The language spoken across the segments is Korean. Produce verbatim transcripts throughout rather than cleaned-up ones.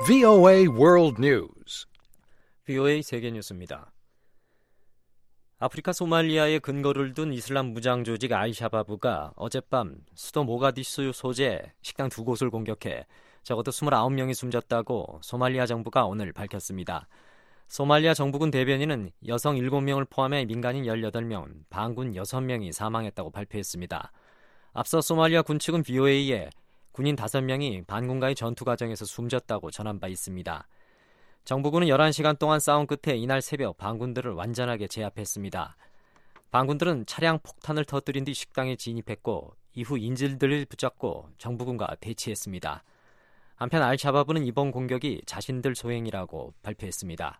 브이오에이 World News. 브이오에이 세계뉴스입니다. 아프리카 소말리아에 근거를 둔 이슬람 무장 조직 알샤바브가 어젯밤 수도 모가디슈 소재 식당 두 곳을 공격해 적어도 이십구 명이 숨졌다고 소말리아 정부가 오늘 밝혔습니다. 소말리아 정부군 대변인은 여성 일곱 명을 포함해 민간인 열여덟 명, 반군 여섯 명이 사망했다고 발표했습니다. 앞서 소말리아 군 측은 브이오에이에 군인 다섯 명이 반군과의 전투 과정에서 숨졌다고 전한 바 있습니다. 정부군은 열한 시간 동안 싸움 끝에 이날 새벽 반군들을 완전하게 제압했습니다. 반군들은 차량 폭탄을 터뜨린 뒤 식당에 진입했고 이후 인질들을 붙잡고 정부군과 대치했습니다. 한편 알샤바브는 이번 공격이 자신들 소행이라고 발표했습니다.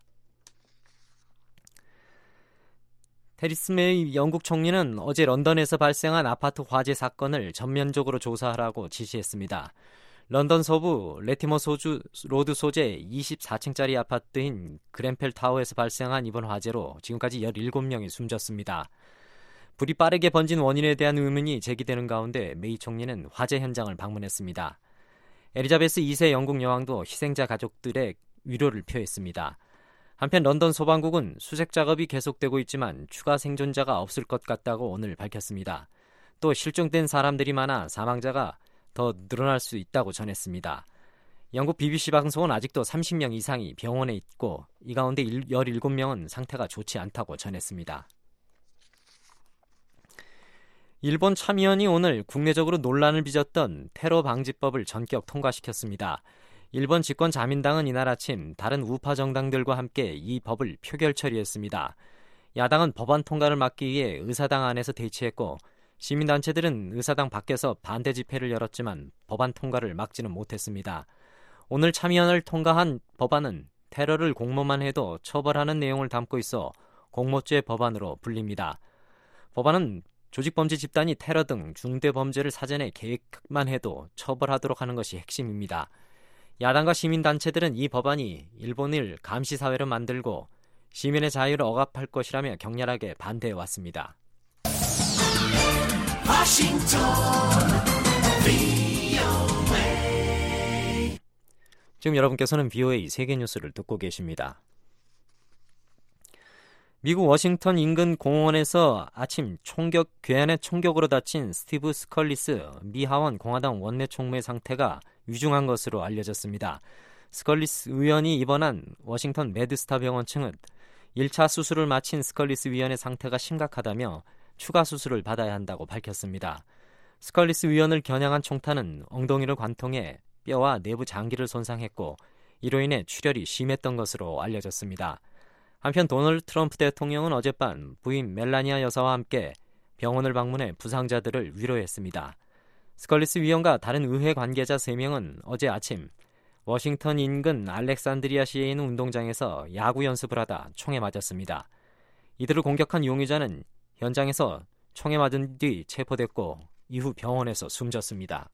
테리스 메이 영국 총리는 어제 런던에서 발생한 아파트 화재 사건을 전면적으로 조사하라고 지시했습니다. 런던 서부 레티머 소주, 로드 소재 이십사 층짜리 아파트인 그랜펠 타워에서 발생한 이번 화재로 지금까지 열일곱 명이 숨졌습니다. 불이 빠르게 번진 원인에 대한 의문이 제기되는 가운데 메이 총리는 화재 현장을 방문했습니다. 엘리자베스 이 세 영국 여왕도 희생자 가족들의 위로를 표했습니다. 한편 런던 소방국은 수색 작업이 계속되고 있지만 추가 생존자가 없을 것 같다고 오늘 밝혔습니다. 또 실종된 사람들이 많아 사망자가 더 늘어날 수 있다고 전했습니다. 영국 비비씨 방송은 아직도 삼십 명 이상이 병원에 있고 이 가운데 열일곱 명은 상태가 좋지 않다고 전했습니다. 일본 참의원이 오늘 국내적으로 논란을 빚었던 테러 방지법을 전격 통과시켰습니다. 일본 집권 자민당은 이날 아침 다른 우파 정당들과 함께 이 법을 표결 처리했습니다. 야당은 법안 통과를 막기 위해 의사당 안에서 대치했고 시민단체들은 의사당 밖에서 반대 집회를 열었지만 법안 통과를 막지는 못했습니다. 오늘 참의원을 통과한 법안은 테러를 공모만 해도 처벌하는 내용을 담고 있어 공모죄 법안으로 불립니다. 법안은 조직범죄 집단이 테러 등 중대범죄를 사전에 계획만 해도 처벌하도록 하는 것이 핵심입니다. 야당과 시민단체들은 이 법안이 일본을 감시사회로 만들고 시민의 자유를 억압할 것이라며 격렬하게 반대해왔습니다. 워싱턴 브이오에이. 지금 여러분께서는 브이오에이 세계뉴스를 듣고 계십니다. 미국 워싱턴 인근 공원에서 아침 총격, 괴한의 총격으로 다친 스티브 스컬리스 미 하원 공화당 원내 총무의 상태가 위중한 것으로 알려졌습니다. 스컬리스 의원이 입원한 워싱턴 메드스타 병원 측은 일 차 수술을 마친 스컬리스 의원의 상태가 심각하다며 추가 수술을 받아야 한다고 밝혔습니다. 스컬리스 의원을 겨냥한 총탄은 엉덩이를 관통해 뼈와 내부 장기를 손상했고 이로 인해 출혈이 심했던 것으로 알려졌습니다. 한편 도널드 트럼프 대통령은 어젯밤 부인 멜라니아 여사와 함께 병원을 방문해 부상자들을 위로했습니다. 스컬리스 의원과 다른 의회 관계자 세 명은 어제 아침 워싱턴 인근 알렉산드리아시에 있는 운동장에서 야구 연습을 하다 총에 맞았습니다. 이들을 공격한 용의자는 현장에서 총에 맞은 뒤 체포됐고 이후 병원에서 숨졌습니다.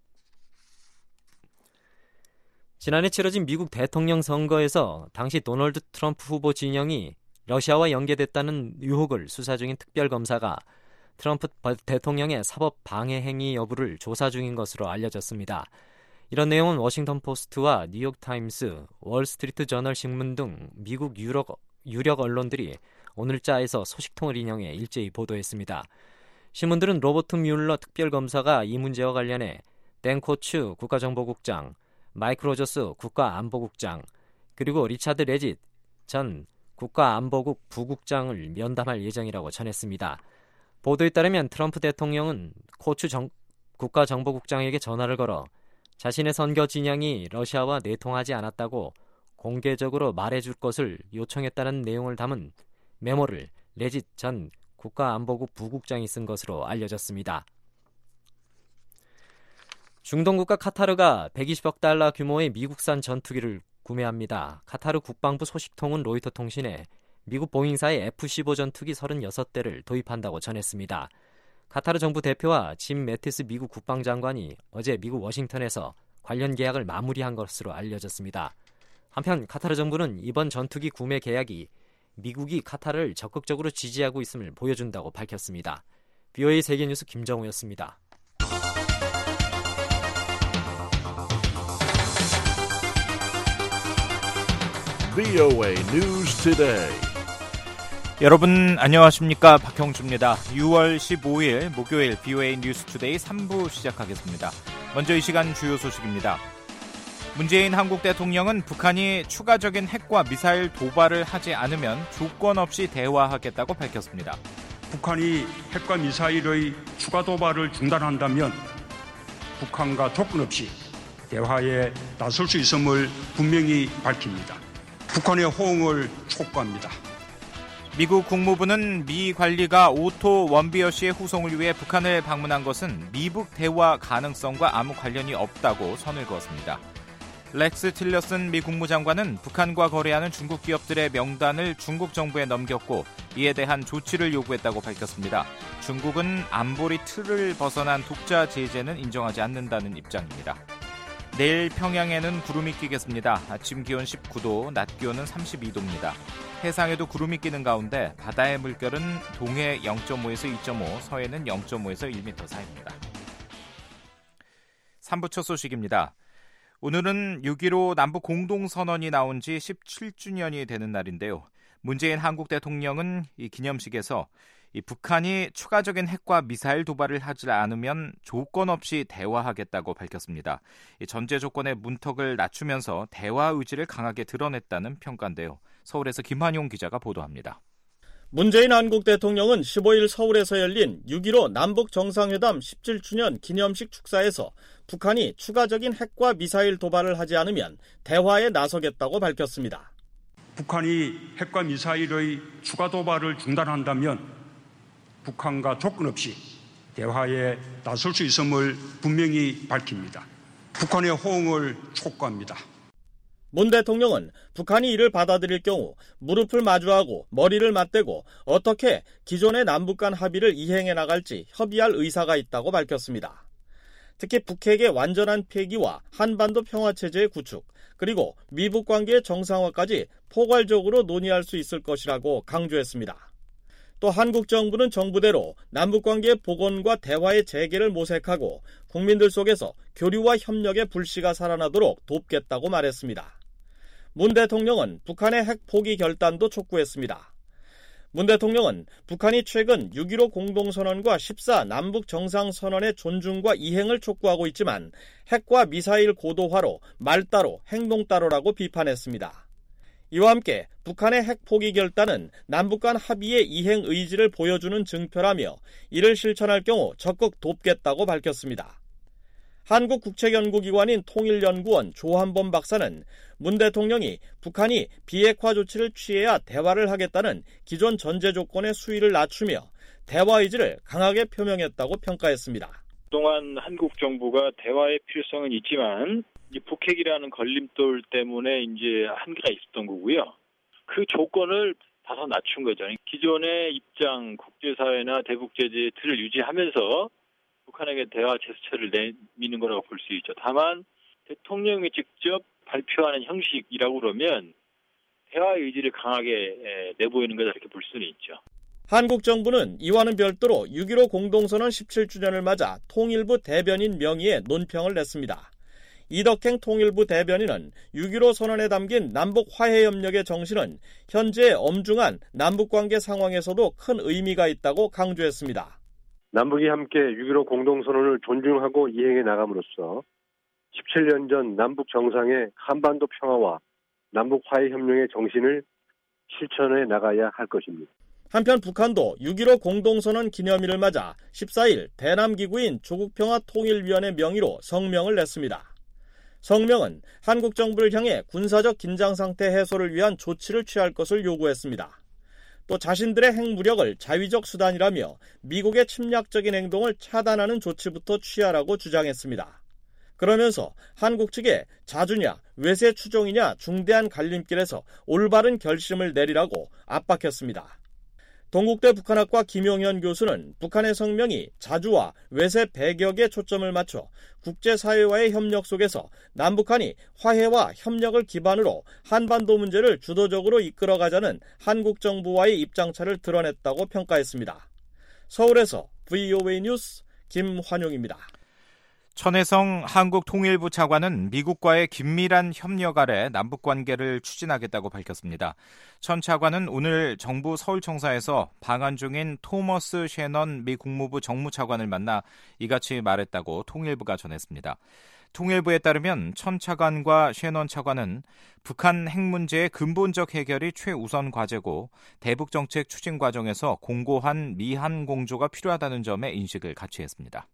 지난해 치러진 미국 대통령 선거에서 당시 도널드 트럼프 후보 진영이 러시아와 연계됐다는 의혹을 수사 중인 특별검사가 트럼프 대통령의 사법 방해 행위 여부를 조사 중인 것으로 알려졌습니다. 이런 내용은 워싱턴 포스트와 뉴욕타임스, 월스트리트 저널 신문 등 미국 유력, 유력 언론들이 오늘자에서 소식통을 인용해 일제히 보도했습니다. 신문들은 로버트 뮬러 특별검사가 이 문제와 관련해 댄 코츠 국가정보국장, 마이크 로저스 국가안보국장, 그리고 리차드 레짓 전 국가안보국 부국장을 면담할 예정이라고 전했습니다. 보도에 따르면 트럼프 대통령은 코츠 정, 국가정보국장에게 전화를 걸어 자신의 선거 진영이 러시아와 내통하지 않았다고 공개적으로 말해줄 것을 요청했다는 내용을 담은 메모를 레짓 전 국가안보국 부국장이 쓴 것으로 알려졌습니다. 중동 국가 카타르가 백이십억 달러 규모의 미국산 전투기를 구매합니다. 카타르 국방부 소식통은 로이터 통신에 미국 보잉사의 에프 십오 전투기 서른여섯 대를 도입한다고 전했습니다. 카타르 정부 대표와 짐 매티스 미국 국방장관이 어제 미국 워싱턴에서 관련 계약을 마무리한 것으로 알려졌습니다. 한편 카타르 정부는 이번 전투기 구매 계약이 미국이 카타르를 적극적으로 지지하고 있음을 보여준다고 밝혔습니다. 브이오에이 세계뉴스 김정우였습니다. 브이오에이 News Today. 여러분 안녕하십니까, 박형주입니다. 유월 십오일 목요일 브이오에이 뉴스 투데이 삼 부 시작하겠습니다. 먼저 이 시간 주요 소식입니다. 문재인 한국 대통령은 북한이 추가적인 핵과 미사일 도발을 하지 않으면 조건 없이 대화하겠다고 밝혔습니다. 북한이 핵과 미사일의 추가 도발을 중단한다면 북한과 조건 없이 대화에 나설 수 있음을 분명히 밝힙니다. 북한의 호응을 촉구합니다. 미국 국무부는 미 관리가 오토 원비어 씨의 후송을 위해 북한을 방문한 것은 미북 대화 가능성과 아무 관련이 없다고 선을 그었습니다. 렉스 틸러슨 미 국무장관은 북한과 거래하는 중국 기업들의 명단을 중국 정부에 넘겼고 이에 대한 조치를 요구했다고 밝혔습니다. 중국은 안보리 틀을 벗어난 독자 제재는 인정하지 않는다는 입장입니다. 내일 평양에는 구름이 끼겠습니다. 아침 기온 십구 도, 낮 기온은 삼십이 도입니다. 해상에도 구름이 끼는 가운데 바다의 물결은 동해 영 점 오에서 이 점 오, 서해는 영 점 오에서 일 미터 사이입니다. 삼 부 첫 소식입니다. 오늘은 육점일오 남북 공동선언이 나온 지 십칠 주년이 되는 날인데요. 문재인 한국 대통령은 이 기념식에서 이 북한이 추가적인 핵과 미사일 도발을 하지 않으면 조건 없이 대화하겠다고 밝혔습니다. 이 전제 조건의 문턱을 낮추면서 대화 의지를 강하게 드러냈다는 평가인데요. 서울에서 김환용 기자가 보도합니다. 문재인 한국 대통령은 십오일 서울에서 열린 육점일오 남북 정상회담 십칠 주년 기념식 축사에서 북한이 추가적인 핵과 미사일 도발을 하지 않으면 대화에 나서겠다고 밝혔습니다. 북한이 핵과 미사일의 추가 도발을 중단한다면 북한과 조건 없이 대화에 나설 수 있음을 분명히 밝힙니다. 북한의 호응을 촉구합니다. 문 대통령은 북한이 이를 받아들일 경우 무릎을 마주하고 머리를 맞대고 어떻게 기존의 남북 간 합의를 이행해 나갈지 협의할 의사가 있다고 밝혔습니다. 특히 북핵의 완전한 폐기와 한반도 평화체제의 구축, 그리고 미북 관계의 정상화까지 포괄적으로 논의할 수 있을 것이라고 강조했습니다. 또 한국 정부는 정부대로 남북관계의 복원과 대화의 재개를 모색하고 국민들 속에서 교류와 협력의 불씨가 살아나도록 돕겠다고 말했습니다. 문 대통령은 북한의 핵 포기 결단도 촉구했습니다. 문 대통령은 북한이 최근 육점일오 공동선언과 십사 남북 정상선언의 존중과 이행을 촉구하고 있지만 핵과 미사일 고도화로 말 따로 행동 따로라고 비판했습니다. 이와 함께 북한의 핵 포기 결단은 남북 간 합의의 이행 의지를 보여주는 증표라며 이를 실천할 경우 적극 돕겠다고 밝혔습니다. 한국국책연구기관인 통일연구원 조한범 박사는 문 대통령이 북한이 비핵화 조치를 취해야 대화를 하겠다는 기존 전제 조건의 수위를 낮추며 대화 의지를 강하게 표명했다고 평가했습니다. 그동안 한국 정부가 대화의 필요성은 있지만 이 북핵이라는 걸림돌 때문에 이제 한계가 있었던 거고요. 그 조건을 다소 낮춘 거죠. 기존의 입장, 국제사회나 대북 제재의 틀을 유지하면서 북한에게 대화 제스처를 내미는 거라고 볼 수 있죠. 다만 대통령이 직접 발표하는 형식이라고 그러면 대화 의지를 강하게 내보이는 거다 이렇게 볼 수는 있죠. 한국 정부는 이와는 별도로 육점일오 공동선언 십칠 주년을 맞아 통일부 대변인 명의의 논평을 냈습니다. 이덕행 통일부 대변인은 육점일오 선언에 담긴 남북 화해협력의 정신은 현재 엄중한 남북관계 상황에서도 큰 의미가 있다고 강조했습니다. 남북이 함께 육점일오 공동선언을 존중하고 이행해 나감으로써 십칠 년 전 남북 정상의 한반도 평화와 남북 화해협력의 정신을 실천해 나가야 할 것입니다. 한편 북한도 육점일오 공동선언 기념일을 맞아 십사일 대남기구인 조국평화통일위원회 명의로 성명을 냈습니다. 성명은 한국 정부를 향해 군사적 긴장상태 해소를 위한 조치를 취할 것을 요구했습니다. 또 자신들의 핵무력을 자위적 수단이라며 미국의 침략적인 행동을 차단하는 조치부터 취하라고 주장했습니다. 그러면서 한국 측에 자주냐 외세 추종이냐 중대한 갈림길에서 올바른 결심을 내리라고 압박했습니다. 동국대 북한학과 김용현 교수는 북한의 성명이 자주와 외세 배격에 초점을 맞춰 국제사회와의 협력 속에서 남북한이 화해와 협력을 기반으로 한반도 문제를 주도적으로 이끌어가자는 한국 정부와의 입장차를 드러냈다고 평가했습니다. 서울에서 브이오에이 뉴스 김환용입니다. 천혜성 한국통일부 차관은 미국과의 긴밀한 협력 아래 남북관계를 추진하겠다고 밝혔습니다. 천 차관은 오늘 정부 서울청사에서 방한 중인 토머스 셰넌 미 국무부 정무차관을 만나 이같이 말했다고 통일부가 전했습니다. 통일부에 따르면 천 차관과 셰넌 차관은 북한 핵 문제의 근본적 해결이 최우선 과제고 대북정책 추진 과정에서 공고한 미한 공조가 필요하다는 점에 인식을 같이 했습니다.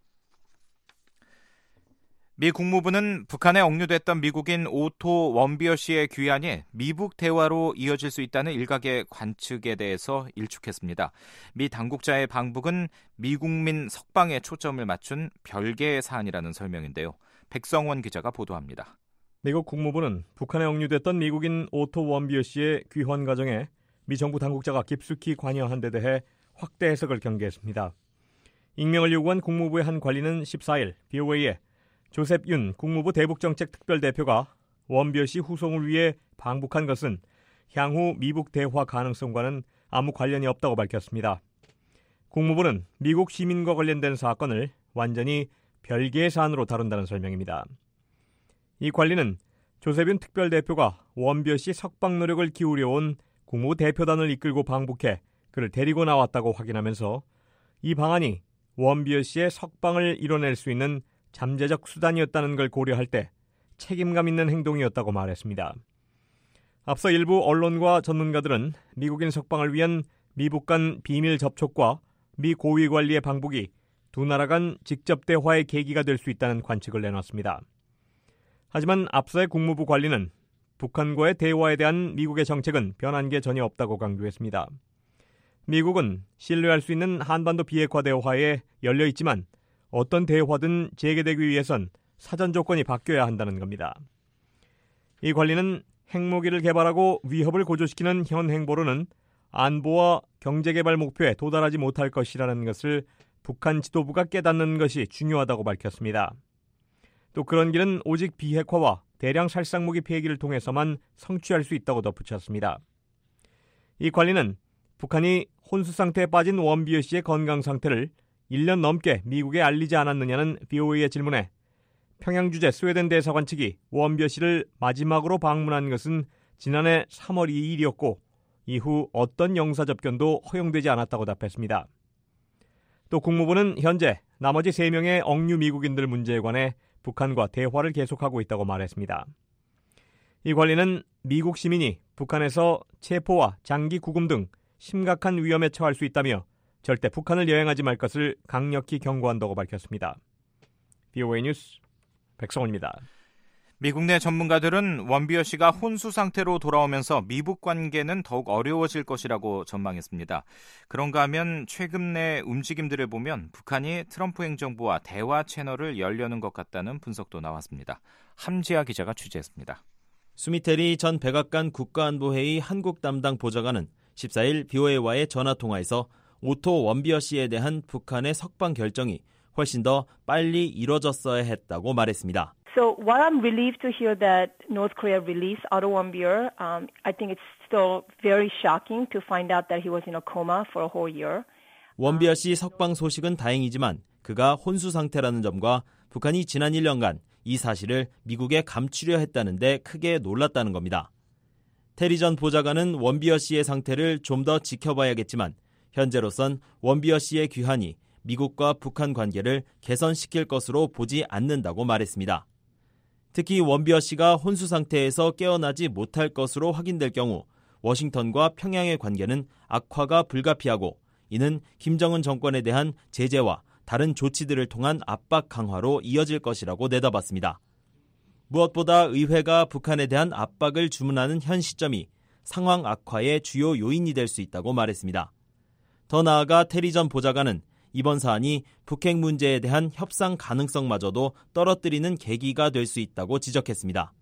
미 국무부는 북한에 억류됐던 미국인 오토 원비어 씨의 귀환이 미북 대화로 이어질 수 있다는 일각의 관측에 대해서 일축했습니다. 미 당국자의 방북은 미국민 석방에 초점을 맞춘 별개의 사안이라는 설명인데요. 백성원 기자가 보도합니다. 미국 국무부는 북한에 억류됐던 미국인 오토 원비어 씨의 귀환 과정에 미 정부 당국자가 깊숙이 관여한 데 대해 확대 해석을 경계했습니다. 익명을 요구한 국무부의 한 관리는 십사일 비오에이에 조셉 윤 국무부 대북정책특별대표가 원비어 씨 후송을 위해 방북한 것은 향후 미북 대화 가능성과는 아무 관련이 없다고 밝혔습니다. 국무부는 미국 시민과 관련된 사건을 완전히 별개의 사안으로 다룬다는 설명입니다. 이 관리는 조셉 윤 특별대표가 원비어 씨 석방 노력을 기울여온 국무부 대표단을 이끌고 방북해 그를 데리고 나왔다고 확인하면서 이 방안이 원비어 씨의 석방을 이뤄낼 수 있는 잠재적 수단이었다는 걸 고려할 때 책임감 있는 행동이었다고 말했습니다. 앞서 일부 언론과 전문가들은 미국인 석방을 위한 미북 간 비밀 접촉과 미 고위 관리의 방북이 두 나라 간 직접 대화의 계기가 될 수 있다는 관측을 내놨습니다. 하지만 앞서의 국무부 관리는 북한과의 대화에 대한 미국의 정책은 변한 게 전혀 없다고 강조했습니다. 미국은 신뢰할 수 있는 한반도 비핵화 대화에 열려 있지만 어떤 대화든 재개되기 위해선 사전 조건이 바뀌어야 한다는 겁니다. 이 관리는 핵무기를 개발하고 위협을 고조시키는 현 행보로는 안보와 경제개발 목표에 도달하지 못할 것이라는 것을 북한 지도부가 깨닫는 것이 중요하다고 밝혔습니다. 또 그런 길은 오직 비핵화와 대량 살상무기 폐기를 통해서만 성취할 수 있다고 덧붙였습니다. 이 관리는 북한이 혼수 상태에 빠진 원비어 씨의 건강 상태를 일 년 넘게 미국에 알리지 않았느냐는 비오에이의 질문에 평양 주재 스웨덴 대사관 측이 원비어 씨를 마지막으로 방문한 것은 지난해 삼월 이일이었고 이후 어떤 영사 접견도 허용되지 않았다고 답했습니다. 또 국무부는 현재 나머지 세 명의 억류 미국인들 문제에 관해 북한과 대화를 계속하고 있다고 말했습니다. 이 관리는 미국 시민이 북한에서 체포와 장기 구금 등 심각한 위험에 처할 수 있다며 절대 북한을 여행하지 말 것을 강력히 경고한다고 밝혔습니다. 비오에이 뉴스 백성원입니다. 미국 내 전문가들은 원비어 씨가 혼수 상태로 돌아오면서 미북 관계는 더욱 어려워질 것이라고 전망했습니다. 그런가 하면 최근 내 움직임들을 보면 북한이 트럼프 행정부와 대화 채널을 열려는 것 같다는 분석도 나왔습니다. 함지아 기자가 취재했습니다. 수미테리 전 백악관 국가안보회의 한국 담당 보좌관은 십사일 비오에이와의 전화통화에서 오토 원비어 씨에 대한 북한의 석방 결정이 훨씬 더 빨리 이뤄졌어야 했다고 말했습니다. So while I'm relieved to hear that North Korea released Otto Warmbier, um, I think it's still very shocking to find out that he was in a coma for a whole year. 원비어 씨 석방 소식은 다행이지만 그가 혼수 상태라는 점과 북한이 지난 일 년간 이 사실을 미국에 감추려 했다는 데 크게 놀랐다는 겁니다. 테리 전 보좌관은 원비어 씨의 상태를 좀 더 지켜봐야겠지만 현재로선 원비어 씨의 귀환이 미국과 북한 관계를 개선시킬 것으로 보지 않는다고 말했습니다. 특히 원비어 씨가 혼수 상태에서 깨어나지 못할 것으로 확인될 경우 워싱턴과 평양의 관계는 악화가 불가피하고 이는 김정은 정권에 대한 제재와 다른 조치들을 통한 압박 강화로 이어질 것이라고 내다봤습니다. 무엇보다 의회가 북한에 대한 압박을 주문하는 현 시점이 상황 악화의 주요 요인이 될 수 있다고 말했습니다. 더 나아가 테리 전 보좌관은 이번 사안이 북핵 문제에 대한 협상 가능성마저도 떨어뜨리는 계기가 될 수 있다고 지적했습니다.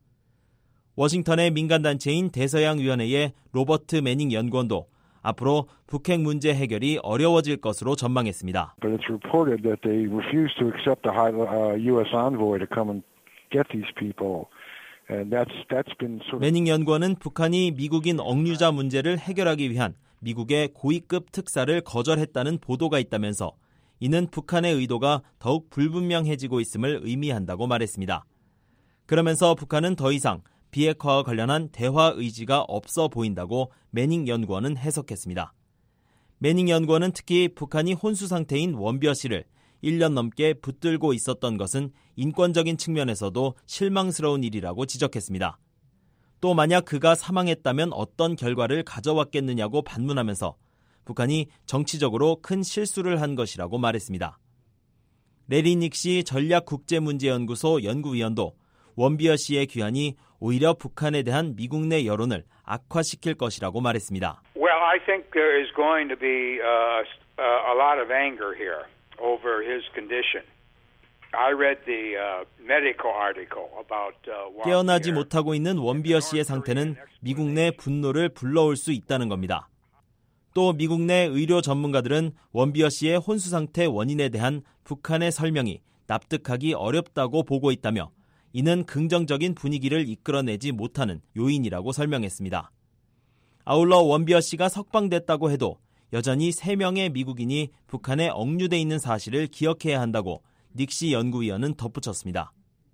워싱턴의 민간단체인 대서양위원회의 로버트 매닝 연구원도 앞으로 북핵 문제 해결이 어려워질 것으로 전망했습니다. But it's reported that they refused to accept a high uh, U S envoy to come and get these people. And that's that's been sort of 매닝 연구원은 북한이 미국인 억류자 문제를 해결하기 위한 미국의 고위급 특사를 거절했다는 보도가 있다면서 이는 북한의 의도가 더욱 불분명해지고 있음을 의미한다고 말했습니다. 그러면서 북한은 더 이상 비핵화와 관련한 대화 의지가 없어 보인다고 매닝 연구원은 해석했습니다. 매닝 연구원은 특히 북한이 혼수 상태인 원비어 씨를 일 년 넘게 붙들고 있었던 것은 인권적인 측면에서도 실망스러운 일이라고 지적했습니다. 또 만약 그가 사망했다면 어떤 결과를 가져왔겠느냐고 반문하면서 북한이 정치적으로 큰 실수를 한 것이라고 말했습니다. 레리 닉시 전략국제문제연구소 연구위원도 원비어 씨의 귀환이 오히려 북한에 대한 미국 내 여론을 악화시킬 것이라고 말했습니다. Well, I think there is going to be uh, a lot of anger here over his condition. I read the uh, medical article about uh, 깨어나지 못하고 있는 원비어 씨의 상태는 미국 내 분노를 불러올 수 있다는 겁니다. 또 미국 내 의료 전문가들은 원비어 씨의 혼수 상태 원인에 대한 북한의 설명이 납득하기 어렵다고 보고 있다며 이는 긍정적인 분위기를 이끌어내지 못하는 요인이라고 설명했습니다. 아울러 원비어 씨가 석방됐다고 해도 여전히 세 명의 미국인이 북한에 억류돼 있는 사실을 기억해야 한다고 닉시 연구위원은 덧붙였습니다.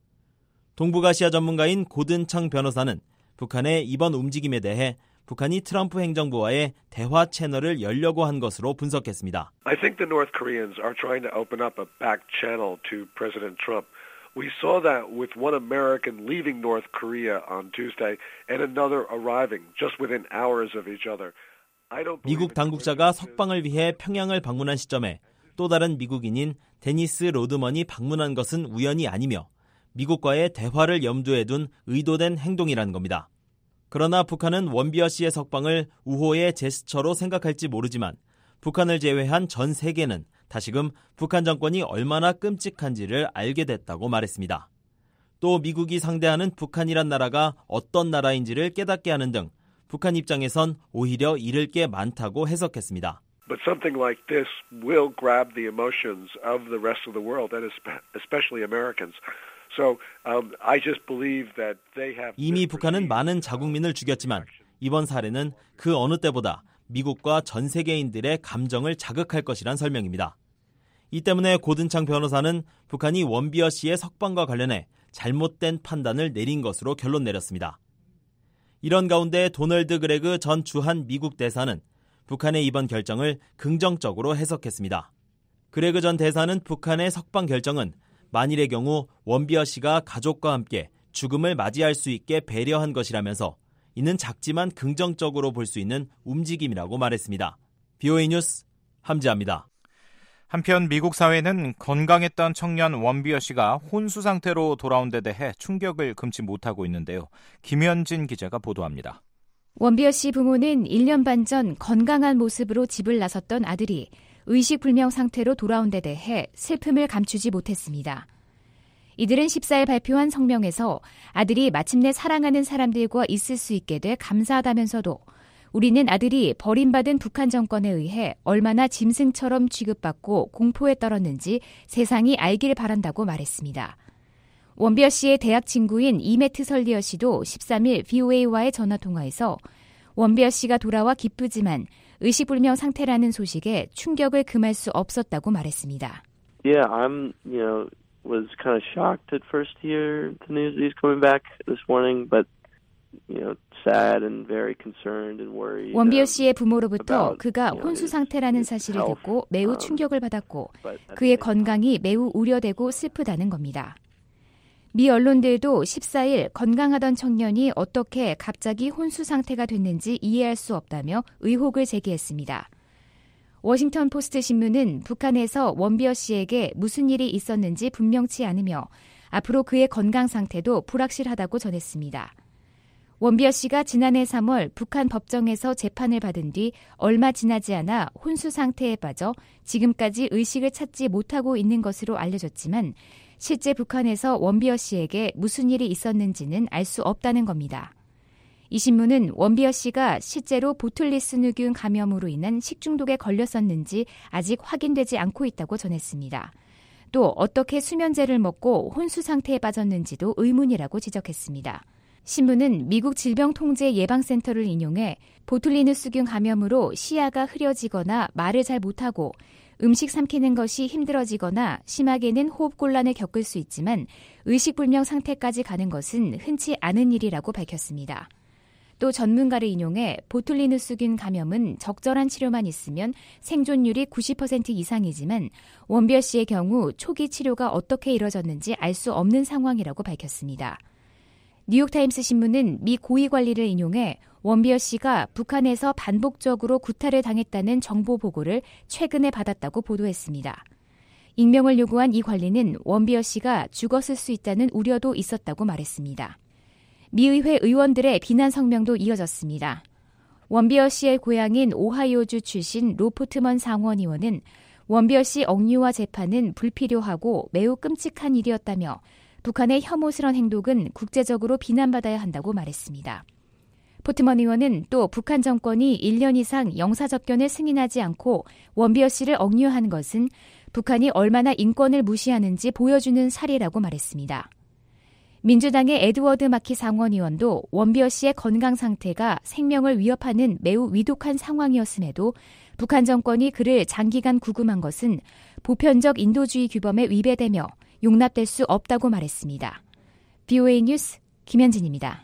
동북아시아 전문가인 고든창 변호사는 북한의 이번 움직임에 대해 북한이 트럼프 행정부와의 대화 채널을 열려고 한 것으로 분석했습니다. I think the North Koreans are trying to open up a back channel to President Trump. We saw that with one American leaving North Korea on Tuesday and another arriving just within hours of each other. 미국 당국자가 석방을 위해 평양을 방문한 시점에 또 다른 미국인인 데니스 로드먼이 방문한 것은 우연이 아니며 미국과의 대화를 염두에 둔 의도된 행동이라는 겁니다. 그러나 북한은 원비어 씨의 석방을 우호의 제스처로 생각할지 모르지만 북한을 제외한 전 세계는 다시금 북한 정권이 얼마나 끔찍한지를 알게 됐다고 말했습니다. 또 미국이 상대하는 북한이란 나라가 어떤 나라인지를 깨닫게 하는 등 북한 입장에선 오히려 잃을 게 많다고 해석했습니다. But something like this will grab the emotions of the rest of the world, and especially Americans. So um, I just believe that they have. 이미 북한은 많은 자국민을 죽였지만 이번 사례는 그 어느 때보다 미국과 전 세계인들의 감정을 자극할 것이란 설명입니다. 이 때문에 고든창 변호사는 북한이 원비어 씨의 석방과 관련해 잘못된 판단을 내린 것으로 결론 내렸습니다. 이런 가운데 도널드 그레그 전 주한 미국 대사는 북한의 이번 결정을 긍정적으로 해석했습니다. 그레그 전 대사는 북한의 석방 결정은 만일의 경우 원비어 씨가 가족과 함께 죽음을 맞이할 수 있게 배려한 것이라면서 이는 작지만 긍정적으로 볼 수 있는 움직임이라고 말했습니다. 비오에이 뉴스 함지아입니다. 한편 미국 사회는 건강했던 청년 원비어 씨가 혼수 상태로 돌아온 데 대해 충격을 금치 못하고 있는데요. 김현진 기자가 보도합니다. 원비어 씨 부모는 일 년 반 전 건강한 모습으로 집을 나섰던 아들이 의식불명 상태로 돌아온 데 대해 슬픔을 감추지 못했습니다. 이들은 십사 일 발표한 성명에서 아들이 마침내 사랑하는 사람들과 있을 수 있게 돼 감사하다면서도 우리는 아들이 버림받은 북한 정권에 의해 얼마나 짐승처럼 취급받고 공포에 떨었는지 세상이 알길 바란다고 말했습니다. 원비어 씨의 대학 친구인 이매트 설리어 씨도 십삼 일 비오에이와의 전화통화에서 원비어 씨가 돌아와 기쁘지만 의식불명 상태라는 소식에 충격을 금할 수 없었다고 말했습니다. Yeah, I'm, you know, was kind of shocked at first to hear the news that he's coming back this morning, but you know, sad and very concerned and worried. 원비어 씨의 부모로부터 그가 혼수 상태라는 사실을 듣고 매우 충격을 받았고 그의 건강이 매우 우려되고 슬프다는 겁니다. 미 언론들도 십사 일 건강하던 청년이 어떻게 갑자기 혼수 상태가 됐는지 이해할 수 없다며 의혹을 제기했습니다. 워싱턴 포스트 신문은 북한에서 원비어 씨에게 무슨 일이 있었는지 분명치 않으며 앞으로 그의 건강 상태도 불확실하다고 전했습니다. 원비어 씨가 지난해 삼월 북한 법정에서 재판을 받은 뒤 얼마 지나지 않아 혼수 상태에 빠져 지금까지 의식을 찾지 못하고 있는 것으로 알려졌지만 실제 북한에서 원비어 씨에게 무슨 일이 있었는지는 알 수 없다는 겁니다. 이 신문은 원비어 씨가 실제로 보툴리스누균 감염으로 인한 식중독에 걸렸었는지 아직 확인되지 않고 있다고 전했습니다. 또 어떻게 수면제를 먹고 혼수 상태에 빠졌는지도 의문이라고 지적했습니다. 신문은 미국 질병통제예방센터를 인용해 보툴리누스균 감염으로 시야가 흐려지거나 말을 잘 못하고 음식 삼키는 것이 힘들어지거나 심하게는 호흡곤란을 겪을 수 있지만 의식불명 상태까지 가는 것은 흔치 않은 일이라고 밝혔습니다. 또 전문가를 인용해 보툴리누스균 감염은 적절한 치료만 있으면 생존율이 구십 퍼센트 이상이지만 원비어 씨의 경우 초기 치료가 어떻게 이뤄졌는지 알 수 없는 상황이라고 밝혔습니다. 뉴욕타임스 신문은 미 고위 관리를 인용해 원비어 씨가 북한에서 반복적으로 구타를 당했다는 정보 보고를 최근에 받았다고 보도했습니다. 익명을 요구한 이 관리는 원비어 씨가 죽었을 수 있다는 우려도 있었다고 말했습니다. 미 의회 의원들의 비난 성명도 이어졌습니다. 원비어 씨의 고향인 오하이오주 출신 로 포트먼 상원의원은 원비어 씨 억류와 재판은 불필요하고 매우 끔찍한 일이었다며 북한의 혐오스러운 행동은 국제적으로 비난받아야 한다고 말했습니다. 포트먼 의원은 또 북한 정권이 일 년 이상 영사접견을 승인하지 않고 원비어 씨를 억류한 것은 북한이 얼마나 인권을 무시하는지 보여주는 사례라고 말했습니다. 민주당의 에드워드 마키 상원의원도 원비어 씨의 건강 상태가 생명을 위협하는 매우 위독한 상황이었음에도 북한 정권이 그를 장기간 구금한 것은 보편적 인도주의 규범에 위배되며 용납될 수 없다고 말했습니다. 브이오에이 뉴스 김현진입니다.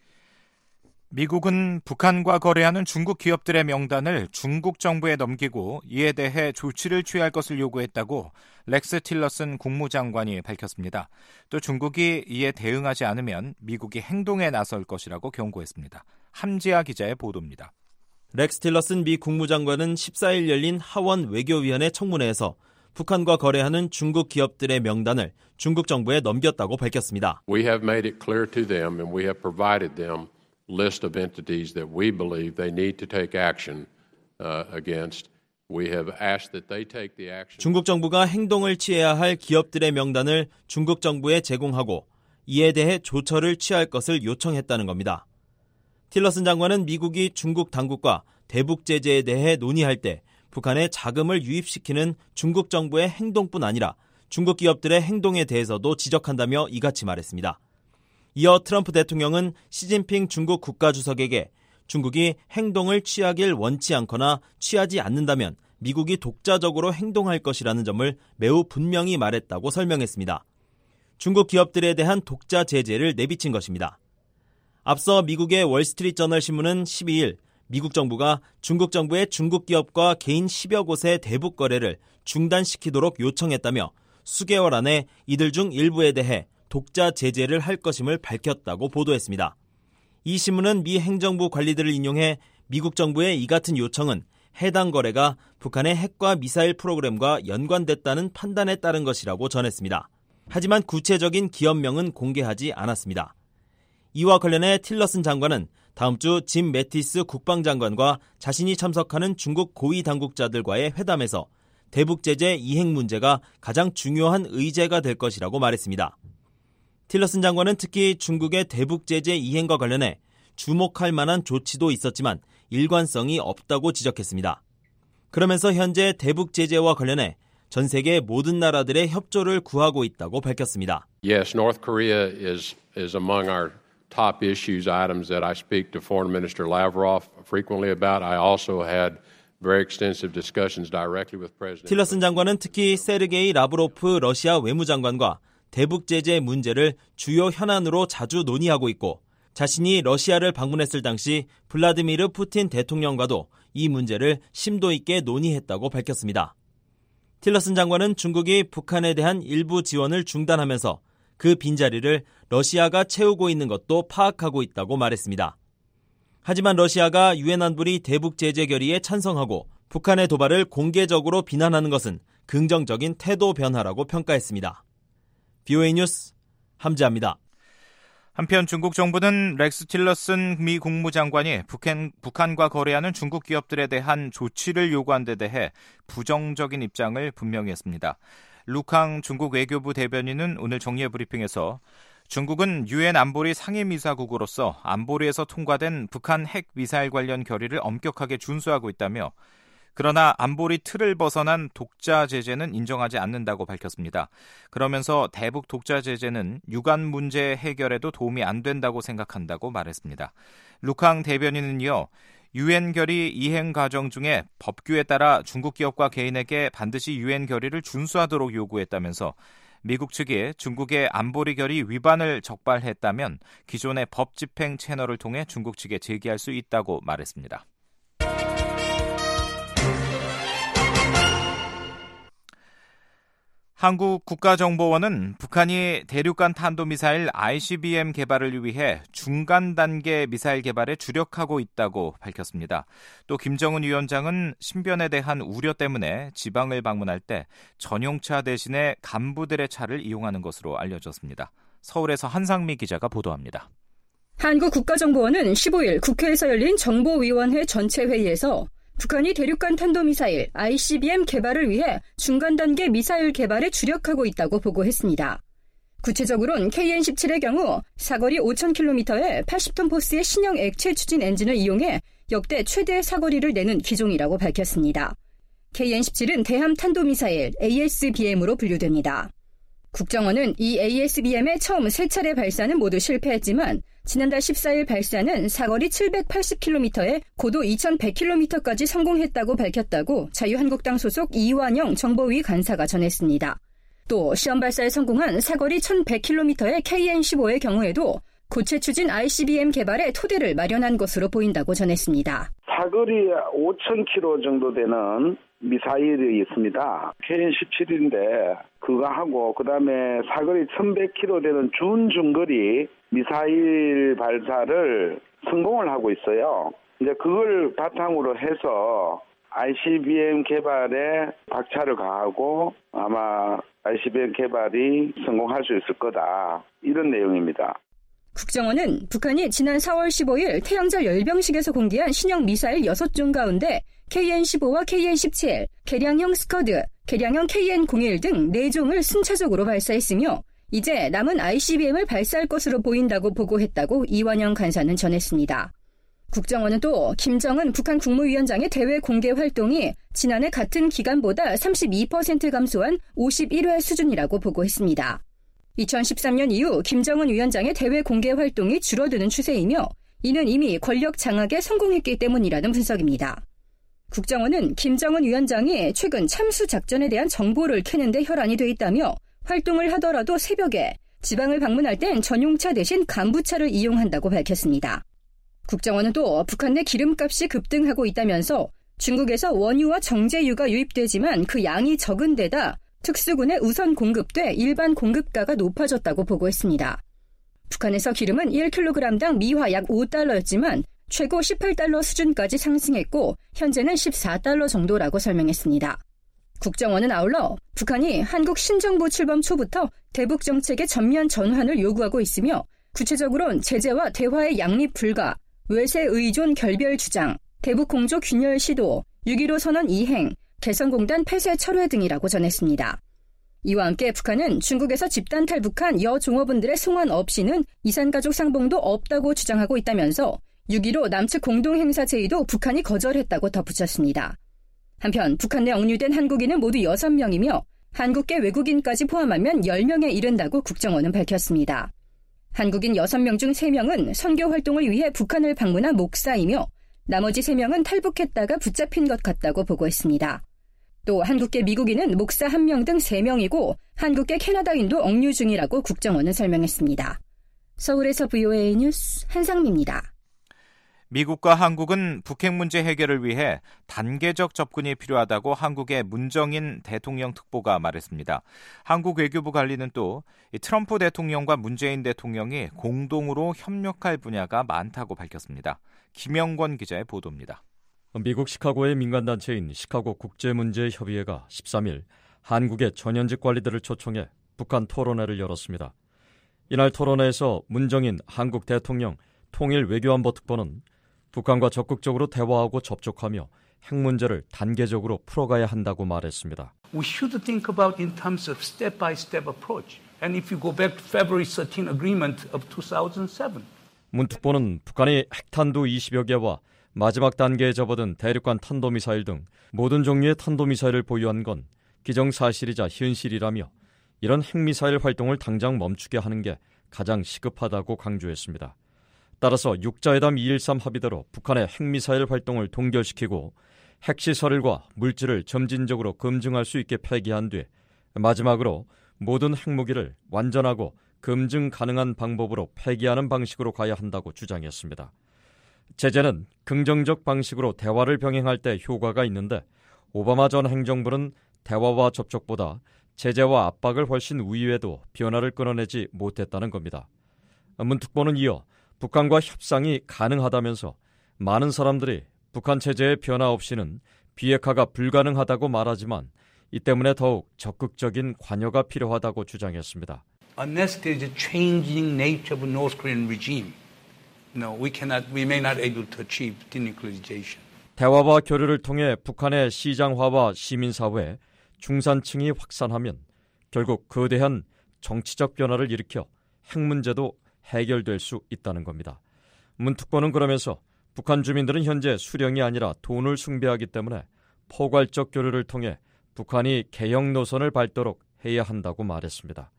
미국은 북한과 거래하는 중국 기업들의 명단을 중국 정부에 넘기고 이에 대해 조치를 취할 것을 요구했다고 렉스 틸러슨 국무장관이 밝혔습니다. 또 중국이 이에 대응하지 않으면 미국이 행동에 나설 것이라고 경고했습니다. 함지아 기자의 보도입니다. 렉스 틸러슨 미 국무장관은 십사 일 열린 하원 외교위원회 청문회에서 북한과 거래하는 중국 기업들의 명단을 중국 정부에 넘겼다고 밝혔습니다. We have made it clear to them and we have provided them list of entities that we believe they need to take action uh, against. We have asked that they take the action. 중국 정부가 행동을 취해야 할 기업들의 명단을 중국 정부에 제공하고 이에 대해 조처를 취할 것을 요청했다는 겁니다. 틸러슨 장관은 미국이 중국 당국과 대북 제재에 대해 논의할 때 북한에 자금을 유입시키는 중국 정부의 행동뿐 아니라 중국 기업들의 행동에 대해서도 지적한다며 이같이 말했습니다. 이어 트럼프 대통령은 시진핑 중국 국가주석에게 중국이 행동을 취하길 원치 않거나 취하지 않는다면 미국이 독자적으로 행동할 것이라는 점을 매우 분명히 말했다고 설명했습니다. 중국 기업들에 대한 독자 제재를 내비친 것입니다. 앞서 미국의 월스트리트저널 신문은 십이 일 미국 정부가 중국 정부의 중국 기업과 개인 십여 곳의 대북 거래를 중단시키도록 요청했다며 수개월 안에 이들 중 일부에 대해 독자 제재를 할 것임을 밝혔다고 보도했습니다. 이 신문은 미 행정부 관리들을 인용해 미국 정부의 이 같은 요청은 해당 거래가 북한의 핵과 미사일 프로그램과 연관됐다는 판단에 따른 것이라고 전했습니다. 하지만 구체적인 기업명은 공개하지 않았습니다. 이와 관련해 틸러슨 장관은 다음 주 짐 매티스 국방장관과 자신이 참석하는 중국 고위 당국자들과의 회담에서 대북 제재 이행 문제가 가장 중요한 의제가 될 것이라고 말했습니다. 틸러슨 장관은 특히 중국의 대북 제재 이행과 관련해 주목할 만한 조치도 있었지만 일관성이 없다고 지적했습니다. 그러면서 현재 대북 제재와 관련해 전 세계 모든 나라들의 협조를 구하고 있다고 밝혔습니다. Yes, North Korea is is among our top issues items that I speak to Foreign Minister Lavrov frequently about. I also had very extensive discussions directly with President. 틸러슨 장관은 특히 세르게이 라브로프 러시아 외무장관과 대북 제재 문제를 주요 현안으로 자주 논의하고 있고 자신이 러시아를 방문했을 당시 블라디미르 푸틴 대통령과도 이 문제를 심도 있게 논의했다고 밝혔습니다. 틸러슨 장관은 중국이 북한에 대한 일부 지원을 중단하면서 그 빈자리를 러시아가 채우고 있는 것도 파악하고 있다고 말했습니다. 하지만 러시아가 유엔 안보리 대북 제재 결의에 찬성하고 북한의 도발을 공개적으로 비난하는 것은 긍정적인 태도 변화라고 평가했습니다. 브이오에이 뉴스 함지아입니다. 한편 중국 정부는 렉스 틸러슨 미 국무장관이 북한, 북한과 거래하는 중국 기업들에 대한 조치를 요구한 데 대해 부정적인 입장을 분명히 했습니다. 루캉 중국 외교부 대변인은 오늘 정례 브리핑에서 중국은 유엔 안보리 상임이사국으로서 안보리에서 통과된 북한 핵 미사일 관련 결의를 엄격하게 준수하고 있다며 그러나 안보리 틀을 벗어난 독자 제재는 인정하지 않는다고 밝혔습니다. 그러면서 대북 독자 제재는 유관 문제 해결에도 도움이 안 된다고 생각한다고 말했습니다. 루캉 대변인은 이어 유엔 결의 이행 과정 중에 법규에 따라 중국 기업과 개인에게 반드시 유엔 결의를 준수하도록 요구했다면서 미국 측이 중국의 안보리 결의 위반을 적발했다면 기존의 법 집행 채널을 통해 중국 측에 제기할 수 있다고 말했습니다. 한국 국가정보원은 북한이 대륙간 탄도미사일 아이씨비엠 개발을 위해 중간 단계 미사일 개발에 주력하고 있다고 밝혔습니다. 또 김정은 위원장은 신변에 대한 우려 때문에 지방을 방문할 때 전용차 대신에 간부들의 차를 이용하는 것으로 알려졌습니다. 서울에서 한상미 기자가 보도합니다. 한국 국가정보원은 십오일 국회에서 열린 정보위원회 전체 회의에서 북한이 대륙간 탄도미사일 아이씨비엠 개발을 위해 중간 단계 미사일 개발에 주력하고 있다고 보고했습니다. 구체적으로는 케이엔 십칠의 경우 사거리 오천 킬로미터의 팔십 톤 포스의 신형 액체 추진 엔진을 이용해 역대 최대 사거리를 내는 기종이라고 밝혔습니다. 케이엔 십칠은 대함 탄도미사일 에이에스비엠으로 분류됩니다. 국정원은 이 에이에스비엠의 처음 세 차례 발사는 모두 실패했지만 지난달 십사일 발사는 사거리 칠백팔십 킬로미터에 고도 이천백 킬로미터까지 성공했다고 밝혔다고 자유한국당 소속 이완영 정보위 간사가 전했습니다. 또 시험 발사에 성공한 사거리 천백 킬로미터의 케이엔 십오의 경우에도 고체 추진 아이씨비엠 개발에 토대를 마련한 것으로 보인다고 전했습니다. 사거리 오천 킬로미터 정도 되는 미사일이 있습니다. 케이엔 십칠인데 그거 하고 그다음에 사거리 천백 킬로미터 되는 준중거리 미사일 발사를 성공을 하고 있어요. 이제 그걸 바탕으로 해서 아이씨비엠 개발에 박차를 가하고 아마 아이씨비엠 개발이 성공할 수 있을 거다. 이런 내용입니다. 국정원은 북한이 지난 사월 십오일 태양절 열병식에서 공개한 신형 미사일 여섯 종 가운데 케이엔 십오와 케이엔 십칠, 개량형 스커드, 개량형 케이엔 공일 등 네 종을 순차적으로 발사했으며 이제 남은 아이씨비엠을 발사할 것으로 보인다고 보고했다고 이완영 간사는 전했습니다. 국정원은 또 김정은 북한 국무위원장의 대외 공개 활동이 지난해 같은 기간보다 삼십이 퍼센트 감소한 오십일 회 수준이라고 보고했습니다. 이천십삼년 이후 김정은 위원장의 대외 공개 활동이 줄어드는 추세이며 이는 이미 권력 장악에 성공했기 때문이라는 분석입니다. 국정원은 김정은 위원장이 최근 참수 작전에 대한 정보를 캐는데 혈안이 돼 있다며 활동을 하더라도 새벽에 지방을 방문할 땐 전용차 대신 간부차를 이용한다고 밝혔습니다. 국정원은 또 북한 내 기름값이 급등하고 있다면서 중국에서 원유와 정제유가 유입되지만 그 양이 적은 데다 특수군에 우선 공급돼 일반 공급가가 높아졌다고 보고했습니다. 북한에서 기름은 일 킬로그램당 미화 약 오 달러였지만 최고 십팔 달러 수준까지 상승했고 현재는 십사 달러 정도라고 설명했습니다. 국정원은 아울러 북한이 한국 신정부 출범 초부터 대북 정책의 전면 전환을 요구하고 있으며 구체적으로는 제재와 대화의 양립 불가, 외세 의존 결별 주장, 대북 공조 균열 시도, 육점일오 선언 이행, 개성공단 폐쇄 철회 등이라고 전했습니다. 이와 함께 북한은 중국에서 집단 탈북한 여종업원들의 송환 없이는 이산가족 상봉도 없다고 주장하고 있다면서 육점일오 남측 공동행사 제의도 북한이 거절했다고 덧붙였습니다. 한편 북한 내 억류된 한국인은 모두 여섯 명이며 한국계 외국인까지 포함하면 열 명에 이른다고 국정원은 밝혔습니다. 한국인 여섯 명 중 세 명은 선교 활동을 위해 북한을 방문한 목사이며 나머지 세 명은 탈북했다가 붙잡힌 것 같다고 보고했습니다. 또 한국계 미국인은 목사 한 명 등 세 명이고 한국계 캐나다인도 억류 중이라고 국정원은 설명했습니다. 서울에서 브이오에이 뉴스 한상미입니다. 미국과 한국은 북핵 문제 해결을 위해 단계적 접근이 필요하다고 한국의 문정인 대통령 특보가 말했습니다. 한국 외교부 관리는 또 트럼프 대통령과 문재인 대통령이 공동으로 협력할 분야가 많다고 밝혔습니다. 김영권 기자의 보도입니다. 미국 시카고의 민간단체인 시카고 국제문제협의회가 십삼일 한국의 전현직 관리들을 초청해 북한 토론회를 열었습니다. 이날 토론회에서 문정인 한국 대통령 통일외교안보 특보는 북한과 적극적으로 대화하고 접촉하며 핵 문제를 단계적으로 풀어가야 한다고 말했습니다. We should think about in terms of step-by-step approach. And if you go back to February thirteenth agreement of two thousand seven. 문 특보는 북한이 핵탄두 이십여 개와 마지막 단계에 접어든 대륙간 탄도미사일 등 모든 종류의 탄도미사일을 보유한 건 기정사실이자 현실이라며 이런 핵미사일 활동을 당장 멈추게 하는 게 가장 시급하다고 강조했습니다. 따라서 육자회담 이일삼 합의대로 북한의 핵미사일 활동을 동결시키고 핵시설과 물질을 점진적으로 검증할 수 있게 폐기한 뒤 마지막으로 모든 핵무기를 완전하고 검증 가능한 방법으로 폐기하는 방식으로 가야 한다고 주장했습니다. 제재는 긍정적 방식으로 대화를 병행할 때 효과가 있는데 오바마 전 행정부는 대화와 접촉보다 제재와 압박을 훨씬 우위에도 변화를 끊어내지 못했다는 겁니다. 문 특보는 이어 북한과 협상이 가능하다면서 많은 사람들이 북한 체제의 변화 없이는 비핵화가 불가능하다고 말하지만 이 때문에 더욱 적극적인 관여가 필요하다고 주장했습니다. Unless there is a changing nature of the North Korean regime, no, we cannot, we may not able to achieve denuclearization. 대화와 교류를 통해 북한의 시장화와 시민사회, 중산층이 확산하면 결국 거대한 정치적 변화를 일으켜 핵 문제도 해결될 수 있다는 겁니다. 문 특보는 그러면서 북한 주민들은 현재 수령이 아니라 돈을 숭배하기 때문에 포괄적 교류를 통해 북한이 개혁 노선을 밟도록 해야 한다고 말했습니다.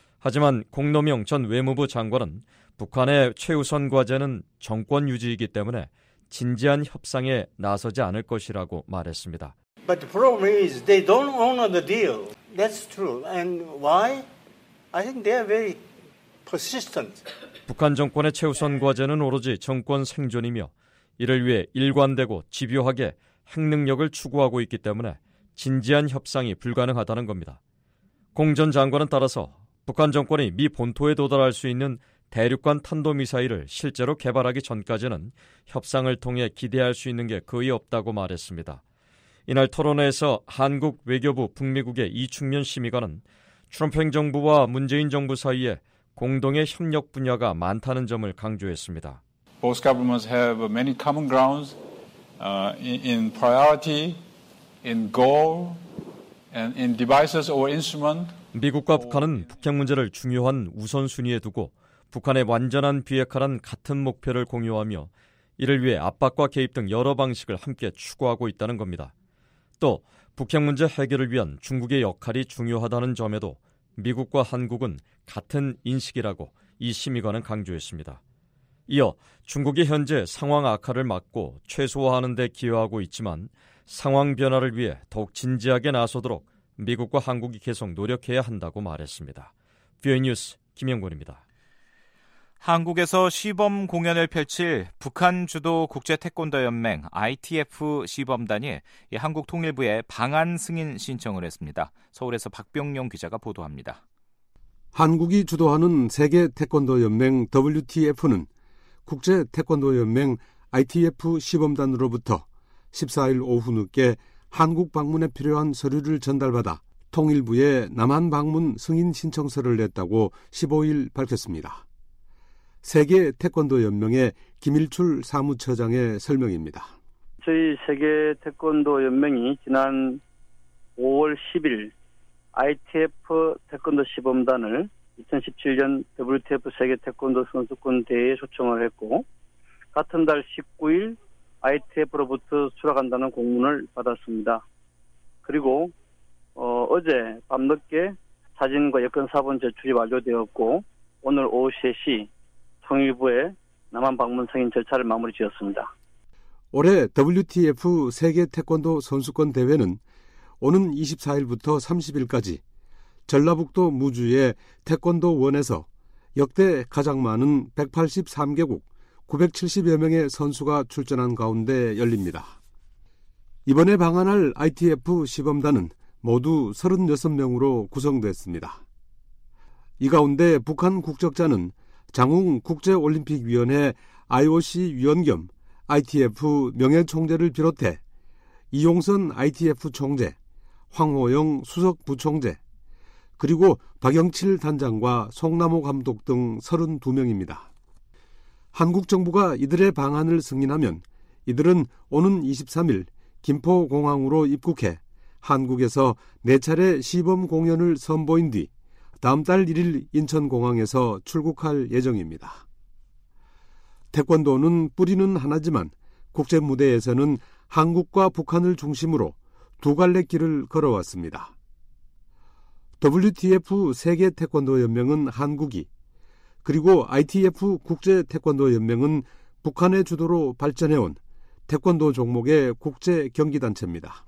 하지만 공노명 전 외무부 장관은 북한의 최우선 과제는 정권 유지이기 때문에 진지한 협상에 나서지 않을 것이라고 말했습니다. But the problem is they don't honor the deal. That's true. And why? I think they are very persistent. 북한 정권의 최우선 과제는 오로지 정권 생존이며 이를 위해 일관되고 집요하게 핵 능력을 추구하고 있기 때문에 진지한 협상이 불가능하다는 겁니다. 공 전 장관은 따라서 북한 정권이 미 본토에 도달할 수 있는 대륙간 탄도미사일을 실제로 개발하기 전까지는 협상을 통해 기대할 수 있는 게 거의 없다고 말했습니다. 이날 토론회에서 한국 외교부 북미국의 이충면 심의관은 트럼프 행정부와 문재인 정부 사이에 공동의 협력 분야가 많다는 점을 강조했습니다. Both governments have many common grounds uh, in, in priority, in goal, and in devices or instrument. 미국과 북한은 북핵 문제를 중요한 우선순위에 두고 북한의 완전한 비핵화란 같은 목표를 공유하며 이를 위해 압박과 개입 등 여러 방식을 함께 추구하고 있다는 겁니다. 또 북핵 문제 해결을 위한 중국의 역할이 중요하다는 점에도 미국과 한국은 같은 인식이라고 이 심의관은 강조했습니다. 이어 중국이 현재 상황 악화를 막고 최소화하는 데 기여하고 있지만 상황 변화를 위해 더욱 진지하게 나서도록 미국과 한국이 계속 노력해야 한다고 말했습니다. 뷰이 뉴스 김영권입니다. 한국에서 시범 공연을 펼칠 북한 주도 국제태권도연맹 아이티에프 시범단이 한국통일부에 방한 승인 신청을 했습니다. 서울에서 박병용 기자가 보도합니다. 한국이 주도하는 세계태권도연맹 더블유티에프는 국제태권도연맹 아이티에프 시범단으로부터 십사일 오후 늦게 한국 방문에 필요한 서류를 전달받아 통일부에 남한 방문 승인 신청서를 냈다고 십오일 밝혔습니다. 세계태권도연맹의 김일출 사무처장의 설명입니다. 저희 세계태권도연맹이 지난 오월 십일 아이티에프 태권도 시범단을 이천십칠년 더블유티에프 세계태권도 선수권 대회에 초청을 했고 같은 달 십구일 아이티에프로부터 수락한다는 공문을 받았습니다. 그리고 어, 어제 밤늦게 사진과 여권 사본 제출이 완료되었고 오늘 오후 세 시 통일부에 남한 방문 승인 절차를 마무리 지었습니다. 올해 더블유티에프 세계 태권도 선수권 대회는 오는 이십사일부터 삼십일까지 전라북도 무주의 태권도원에서 역대 가장 많은 백팔십삼개국 구백칠십여 명의 선수가 출전한 가운데 열립니다. 이번에 방한할 아이티에프 시범단은 모두 서른여섯 명으로 구성됐습니다. 이 가운데 북한 국적자는 장웅 국제올림픽위원회 아이오씨 위원 겸 아이티에프 명예총재를 비롯해 이용선 아이티에프 총재, 황호영 수석 부총재, 그리고 박영칠 단장과 송남호 감독 등 서른두 명입니다. 한국 정부가 이들의 방한을 승인하면 이들은 오는 이십삼일 김포공항으로 입국해 한국에서 네 차례 시범 공연을 선보인 뒤 다음 달 일일 인천공항에서 출국할 예정입니다. 태권도는 뿌리는 하나지만 국제 무대에서는 한국과 북한을 중심으로 두 갈래 길을 걸어왔습니다. 더블유티에프 세계태권도연맹은 한국이, 그리고 아이티에프 국제태권도연맹은 북한의 주도로 발전해온 태권도 종목의 국제 경기단체입니다.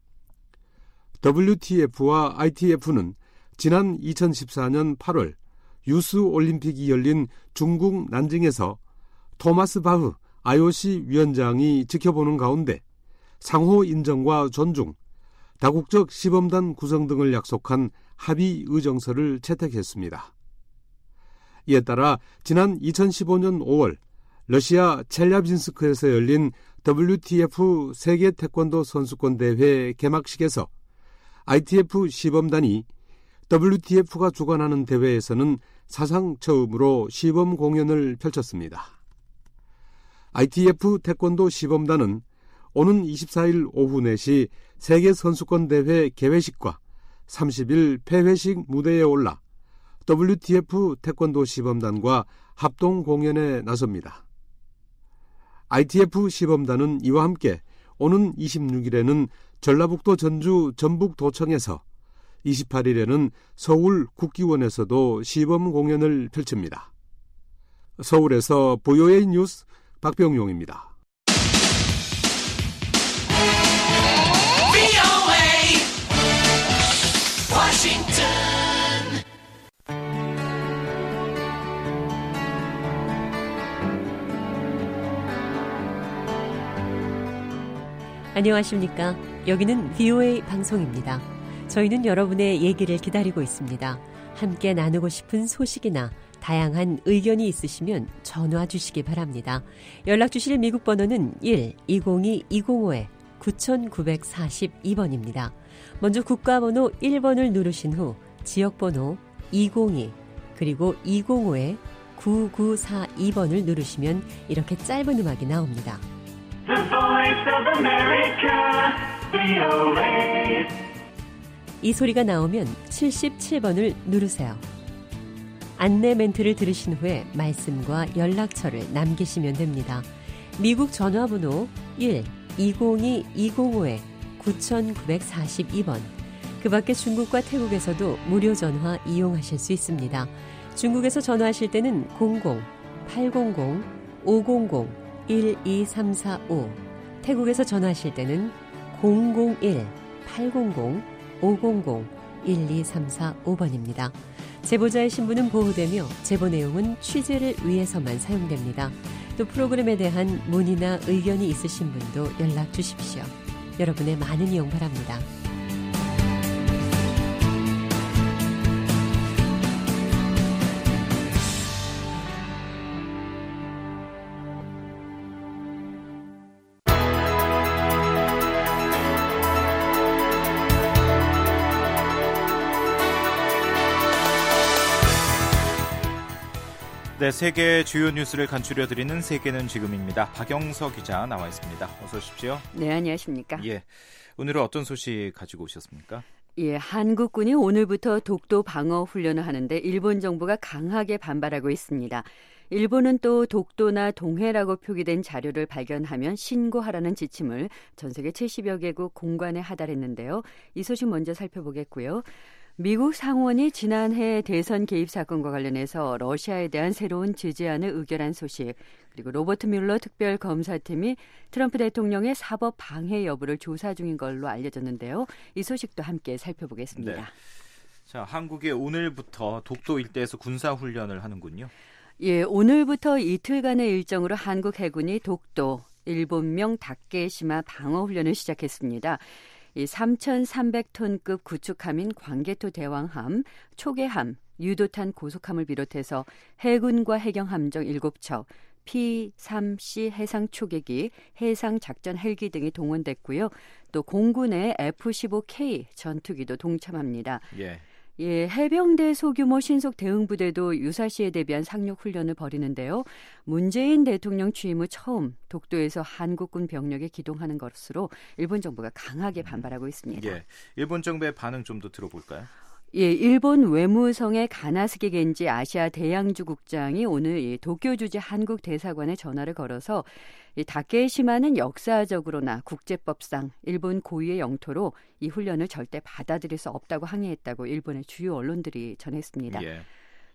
더블유티에프와 아이티에프는 지난 이천십사년 팔월 유스올림픽이 열린 중국 난징에서 토마스 바흐 아이오씨 위원장이 지켜보는 가운데 상호 인정과 존중, 다국적 시범단 구성 등을 약속한 합의 의정서를 채택했습니다. 이에 따라 지난 이천십오년 오월 러시아 첼야빈스크에서 열린 더블유티에프 세계 태권도 선수권 대회 개막식에서 아이티에프 시범단이 더블유티에프가 주관하는 대회에서는 사상 처음으로 시범 공연을 펼쳤습니다. 아이티에프 태권도 시범단은 오는 이십사일 오후 네 시 세계 선수권 대회 개회식과 삼십일 폐회식 무대에 올라 더블유티에프 태권도 시범단과 합동 공연에 나섭니다. 아이티에프 시범단은 이와 함께 오는 이십육일에는 전라북도 전주 전북도청에서, 이십팔일에는 서울 국기원에서도 시범 공연을 펼칩니다. 서울에서 브이오에이 뉴스 박병용입니다. 안녕하십니까. 여기는 브이오에이 방송입니다. 저희는 여러분의 얘기를 기다리고 있습니다. 함께 나누고 싶은 소식이나 다양한 의견이 있으시면 전화 주시기 바랍니다. 연락 주실 미국 번호는 일 이공이 이공오 구구사이 번입니다. 먼저 국가번호 일 번을 누르신 후 지역번호 이공이 그리고 이공오 구구사이 번을 누르시면 이렇게 짧은 음악이 나옵니다. The Voice of America, 브이오에이. 이 소리가 나오면 칠십칠 번을 누르세요. 안내 멘트를 들으신 후에 말씀과 연락처를 남기시면 됩니다. 미국 전화번호 일 이공이 이공오 구구사이 번. 그 밖에 중국과 태국에서도 무료 전화 이용하실 수 있습니다. 중국에서 전화하실 때는 공공 팔공공 오공공 일이삼사오, 태국에서 전화하실 때는 공공일 팔공공 오공공 일이삼사오 번입니다. 제보자의 신분은 보호되며 제보 내용은 취재를 위해서만 사용됩니다. 또 프로그램에 대한 문의나 의견이 있으신 분도 연락 주십시오. 여러분의 많은 이용 바랍니다. 네, 세계 주요 뉴스를 간추려드리는 세계는 지금입니다. 박영서 기자 나와 있습니다. 어서 오십시오. 네, 안녕하십니까. 예, 오늘은 어떤 소식 가지고 오셨습니까? 예, 한국군이 오늘부터 독도 방어 훈련을 하는데 일본 정부가 강하게 반발하고 있습니다. 일본은 또 독도나 동해라고 표기된 자료를 발견하면 신고하라는 지침을 전 세계 칠십여 개국 공관에 하달했는데요. 이 소식 먼저 살펴보겠고요. 미국 상원이 지난해 대선 개입 사건과 관련해서 러시아에 대한 새로운 제재안을 의결한 소식, 그리고 로버트 뮬러 특별검사팀이 트럼프 대통령의 사법 방해 여부를 조사 중인 걸로 알려졌는데요. 이 소식도 함께 살펴보겠습니다. 네. 자, 한국이 오늘부터 독도 일대에서 군사훈련을 하는군요. 예, 오늘부터 이틀간의 일정으로 한국 해군이 독도, 일본명 다케시마 방어훈련을 시작했습니다. 이 삼천삼백 톤급 구축함인 광개토 대왕함, 초계함, 유도탄 고속함을 비롯해서 해군과 해경함정 일곱 척, 피 삼 씨 해상 초계기, 해상 작전 헬기 등이 동원됐고요. 또 공군의 에프 십오 케이 전투기도 동참합니다. 예. 예, 해병대 소규모 신속 대응부대도 유사시에 대비한 상륙 훈련을 벌이는데요. 문재인 대통령 취임 후 처음 독도에서 한국군 병력이 기동하는 것으로 일본 정부가 강하게 반발하고 있습니다. 예, 일본 정부의 반응 좀 더 들어볼까요? 예, 일본 외무성의 가나스기 겐지 아시아 대양주 국장이 오늘 이 도쿄 주재 한국 대사관에 전화를 걸어서 이 다케시마는 역사적으로나 국제법상 일본 고유의 영토로 이 훈련을 절대 받아들일 수 없다고 항의했다고 일본의 주요 언론들이 전했습니다. 예.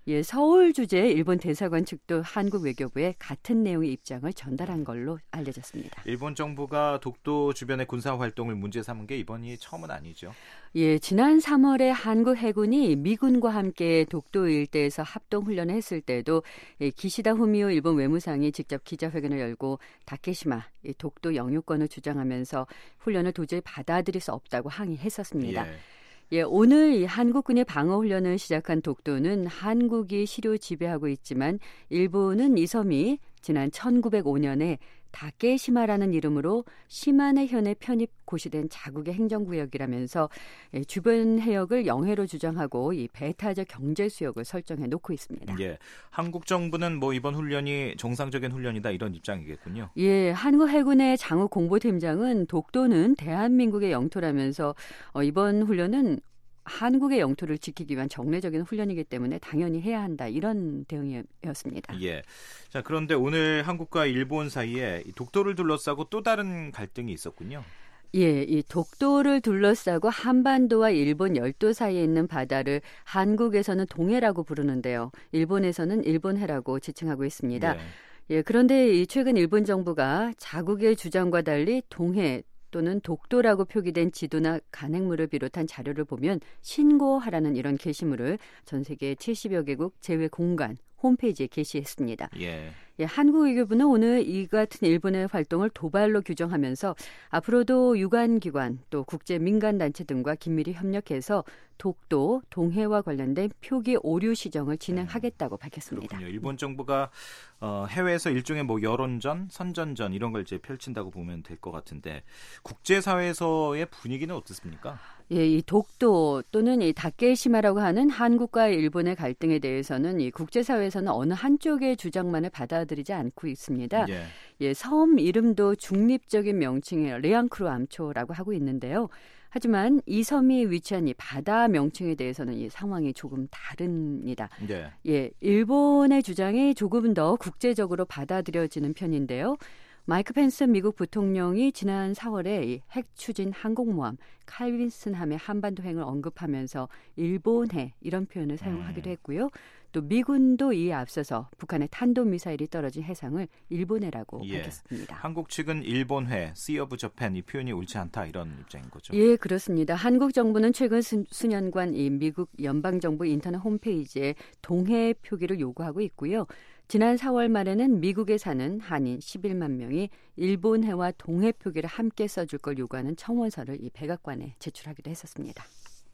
예, 서울 주재 일본 대사관 측도 한국 외교부에 같은 내용의 입장을 전달한 걸로 알려졌습니다. 일본 정부가 독도 주변의 군사 활동을 문제 삼은 게 이번이 처음은 아니죠. 예, 지난 삼월에 한국 해군이 미군과 함께 독도 일대에서 합동 훈련을 했을 때도 예, 기시다 후미오 일본 외무상이 직접 기자회견을 열고 다케시마 예, 독도 영유권을 주장하면서 훈련을 도저히 받아들일 수 없다고 항의했었습니다. 예. 예, 오늘 이 한국군의 방어훈련을 시작한 독도는 한국이 시료 지배하고 있지만 일본은 이 섬이 지난 천구백오 년에 다케시마라는 이름으로 시마네 현에 편입 고시된 자국의 행정구역이라면서 예, 주변 해역을 영해로 주장하고 이 배타적 경제 수역을 설정해 놓고 있습니다. 예, 한국 정부는 뭐 이번 훈련이 정상적인 훈련이다 이런 입장이겠군요. 예, 한국 해군의 장욱 공보팀장은 독도는 대한민국의 영토라면서 어, 이번 훈련은 한국의 영토를 지키기 위한 정례적인 훈련이기 때문에 당연히 해야 한다 이런 대응이었습니다. 예. 자, 그런데 오늘 한국과 일본 사이에 독도를 둘러싸고 또 다른 갈등이 있었군요. 예, 이 독도를 둘러싸고 한반도와 일본 열도 사이에 있는 바다를 한국에서는 동해라고 부르는데요. 일본에서는 일본해라고 지칭하고 있습니다. 예, 예 그런데 이 최근 일본 정부가 자국의 주장과 달리 동해 또는 독도라고 표기된 지도나 간행물을 비롯한 자료를 보면 신고하라는 이런 게시물을 전 세계 칠십여 개국 제외 공간 홈페이지에 게시했습니다. 예. 예, 한국 외교부는 오늘 이 같은 일본의 활동을 도발로 규정하면서 앞으로도 유관기관 또 국제 민간단체 등과 긴밀히 협력해서 독도, 동해와 관련된 표기 오류 시정을 진행하겠다고 밝혔습니다. 그렇군요. 일본 정부가 어, 해외에서 일종의 뭐 여론전, 선전전 이런 걸 이제 펼친다고 보면 될 것 같은데 국제사회에서의 분위기는 어떻습니까? 예, 이 독도 또는 이 다케시마라고 하는 한국과 일본의 갈등에 대해서는 이 국제사회에서는 어느 한쪽의 주장만을 받아들이지 않고 있습니다. 예. 예, 섬 이름도 중립적인 명칭의 레앙크루 암초라고 하고 있는데요. 하지만 이 섬이 위치한 이 바다 명칭에 대해서는 이 상황이 조금 다릅니다. 예. 예, 일본의 주장이 조금 더 국제적으로 받아들여지는 편인데요. 마이크 펜스 미국 부통령이 지난 사월에 핵 추진 항공모함 칼빈슨함의 한반도행을 언급하면서 일본해 이런 표현을 사용하기도 했고요. 또 미군도 이에 앞서서 북한의 탄도미사일이 떨어진 해상을 일본해라고 예. 밝혔습니다. 한국 측은 일본해, Sea of Japan 이 표현이 옳지 않다 이런 입장인 거죠. 예, 그렇습니다. 한국 정부는 최근 수, 수년간 이 미국 연방정부 인터넷 홈페이지에 동해 표기를 요구하고 있고요. 지난 사월 말에는 미국에 사는 한인 십일만 명이 일본해와 동해 표기를 함께 써줄 걸 요구하는 청원서를 이 백악관에 제출하기도 했었습니다.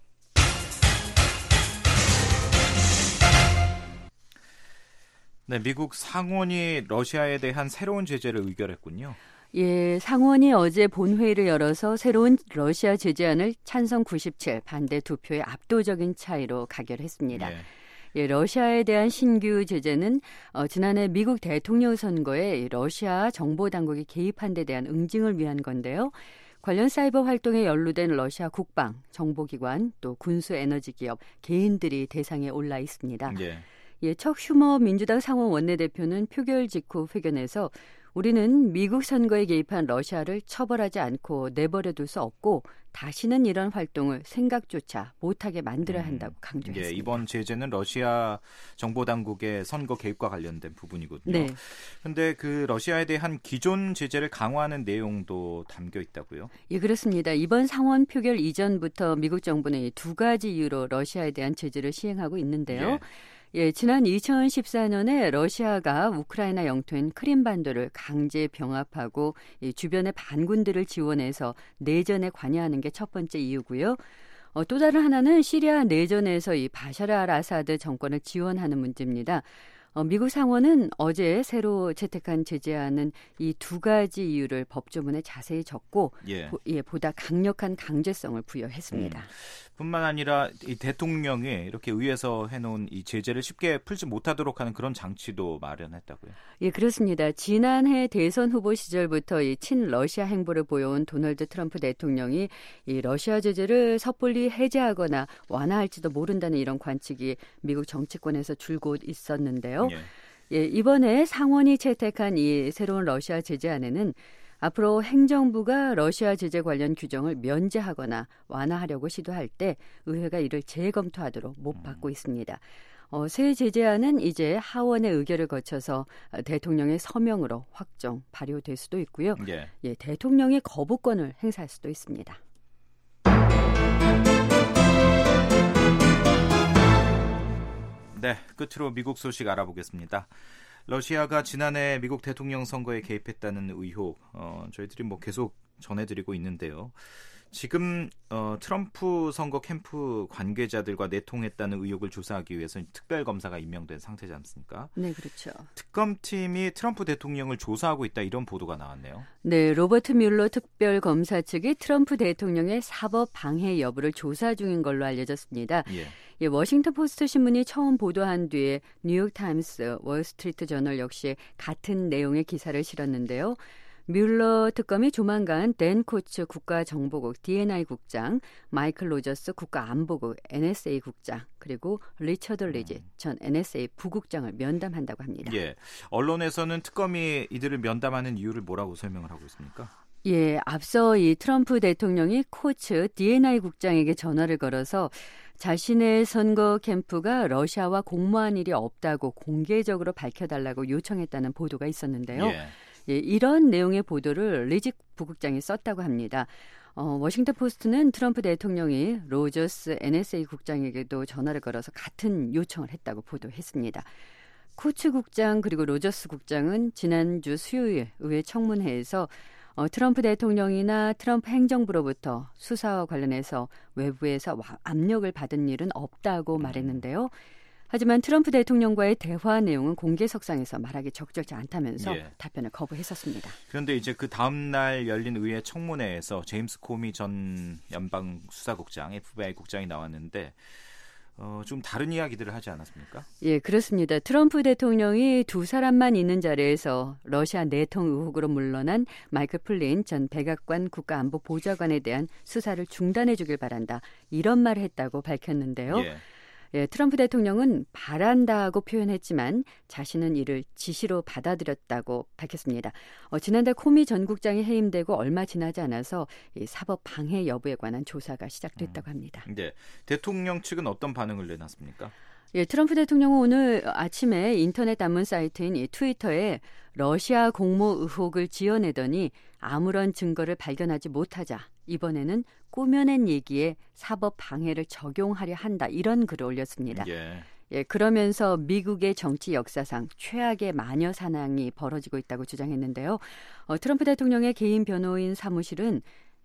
네, 미국 상원이 러시아에 대한 새로운 제재를 의결했군요. 예, 상원이 어제 본회의를 열어서 새로운 러시아 제재안을 찬성 구십칠, 반대 두 표의 압도적인 차이로 가결했습니다. 예. 예, 러시아에 대한 신규 제재는 어, 지난해 미국 대통령 선거에 러시아 정보당국이 개입한 데 대한 응징을 위한 건데요. 관련 사이버 활동에 연루된 러시아 국방, 정보기관, 또 군수 에너지 기업, 개인들이 대상에 올라 있습니다. 예. 예, 척 슈머 민주당 상원 원내대표는 표결 직후 회견에서 우리는 미국 선거에 개입한 러시아를 처벌하지 않고 내버려둘 수 없고 다시는 이런 활동을 생각조차 못하게 만들어야 한다고 강조했습니다. 예, 이번 제재는 러시아 정보당국의 선거 개입과 관련된 부분이거든요. 그런데 네. 그 러시아에 대한 기존 제재를 강화하는 내용도 담겨 있다고요? 예, 그렇습니다. 이번 상원 표결 이전부터 미국 정부는 두 가지 이유로 러시아에 대한 제재를 시행하고 있는데요. 예. 예, 지난 이천십사 년에 러시아가 우크라이나 영토인 크림반도를 강제 병합하고 이 주변의 반군들을 지원해서 내전에 관여하는 게 첫 번째 이유고요. 어, 또 다른 하나는 시리아 내전에서 이 바샤르 알 아사드 정권을 지원하는 문제입니다. 어, 미국 상원은 어제 새로 채택한 제재안은 이 두 가지 이유를 법조문에 자세히 적고 예. 보, 예, 보다 강력한 강제성을 부여했습니다. 음. 뿐만 아니라 이 대통령이 이렇게 의회에서 해놓은 이 제재를 쉽게 풀지 못하도록 하는 그런 장치도 마련했다고요? 예, 그렇습니다. 지난해 대선 후보 시절부터 이 친러시아 행보를 보여온 도널드 트럼프 대통령이 이 러시아 제재를 섣불리 해제하거나 완화할지도 모른다는 이런 관측이 미국 정치권에서 줄곧 있었는데요. 예. 예, 이번에 상원이 채택한 이 새로운 러시아 제재안에는 앞으로 행정부가 러시아 제재 관련 규정을 면제하거나 완화하려고 시도할 때 의회가 이를 재검토하도록 못 받고 있습니다. 어, 새 제재안은 이제 하원의 의결을 거쳐서 대통령의 서명으로 확정 발효될 수도 있고요. 예. 예, 대통령이 거부권을 행사할 수도 있습니다. 네, 끝으로 미국 소식 알아보겠습니다. 러시아가 지난해 미국 대통령 선거에 개입했다는 의혹, 어, 저희들이 뭐 계속 전해드리고 있는데요. 지금 어, 트럼프 선거 캠프 관계자들과 내통했다는 의혹을 조사하기 위해서 특별검사가 임명된 상태지 않습니까? 네, 그렇죠. 특검팀이 트럼프 대통령을 조사하고 있다 이런 보도가 나왔네요. 네, 로버트 뮬러 특별검사 측이 트럼프 대통령의 사법 방해 여부를 조사 중인 걸로 알려졌습니다. 예. 예, 워싱턴 포스트 신문이 처음 보도한 뒤에 뉴욕타임스, 월스트리트 저널 역시 같은 내용의 기사를 실었는데요. 뮬러 특검이 조만간 댄 코츠 국가정보국 디엔아이 국장, 마이클 로저스 국가안보국 엔에스에이 국장, 그리고 리처드 리지 음. 전 엔에스에이 부국장을 면담한다고 합니다. 예, 언론에서는 특검이 이들을 면담하는 이유를 뭐라고 설명을 하고 있습니까? 예, 앞서 이 트럼프 대통령이 코츠 디엔아이 국장에게 전화를 걸어서 자신의 선거 캠프가 러시아와 공모한 일이 없다고 공개적으로 밝혀달라고 요청했다는 보도가 있었는데요. 예. 예, 이런 내용의 보도를 리직 부국장이 썼다고 합니다. 어, 워싱턴 포스트는 트럼프 대통령이 로저스 엔에스에이 국장에게도 전화를 걸어서 같은 요청을 했다고 보도했습니다. 코츠 국장 그리고 로저스 국장은 지난주 수요일 의회 청문회에서 어, 트럼프 대통령이나 트럼프 행정부로부터 수사와 관련해서 외부에서 압력을 받은 일은 없다고 말했는데요. 하지만 트럼프 대통령과의 대화 내용은 공개석상에서 말하기 적절치 않다면서 예. 답변을 거부했었습니다. 그런데 이제 그 다음 날 열린 의회 청문회에서 제임스 코미 전 연방 수사국장, 에프비아이 국장이 나왔는데 어, 좀 다른 이야기들을 하지 않았습니까? 예, 그렇습니다. 트럼프 대통령이 두 사람만 있는 자리에서 러시아 내통 의혹으로 물러난 마이클 플린 전 백악관 국가안보보좌관에 대한 수사를 중단해 주길 바란다. 이런 말을 했다고 밝혔는데요. 예. 예, 트럼프 대통령은 바란다고 표현했지만 자신은 이를 지시로 받아들였다고 밝혔습니다. 어, 지난달 코미 전 국장이 해임되고 얼마 지나지 않아서 이 사법 방해 여부에 관한 조사가 시작됐다고 합니다. 음, 네, 대통령 측은 어떤 반응을 내놨습니까? 예, 트럼프 대통령은 오늘 아침에 인터넷 단문 사이트인 이 트위터에 러시아 공모 의혹을 지어내더니 아무런 증거를 발견하지 못하자 이번에는 꾸며낸 얘기에 사법 방해를 적용하려 한다 이런 글을 올렸습니다. 예. 예, 그러면서 미국의 정치 역사상 최악의 마녀 사냥이 벌어지고 있다고 주장했는데요. 어, 트럼프 대통령의 개인 변호인 사무실은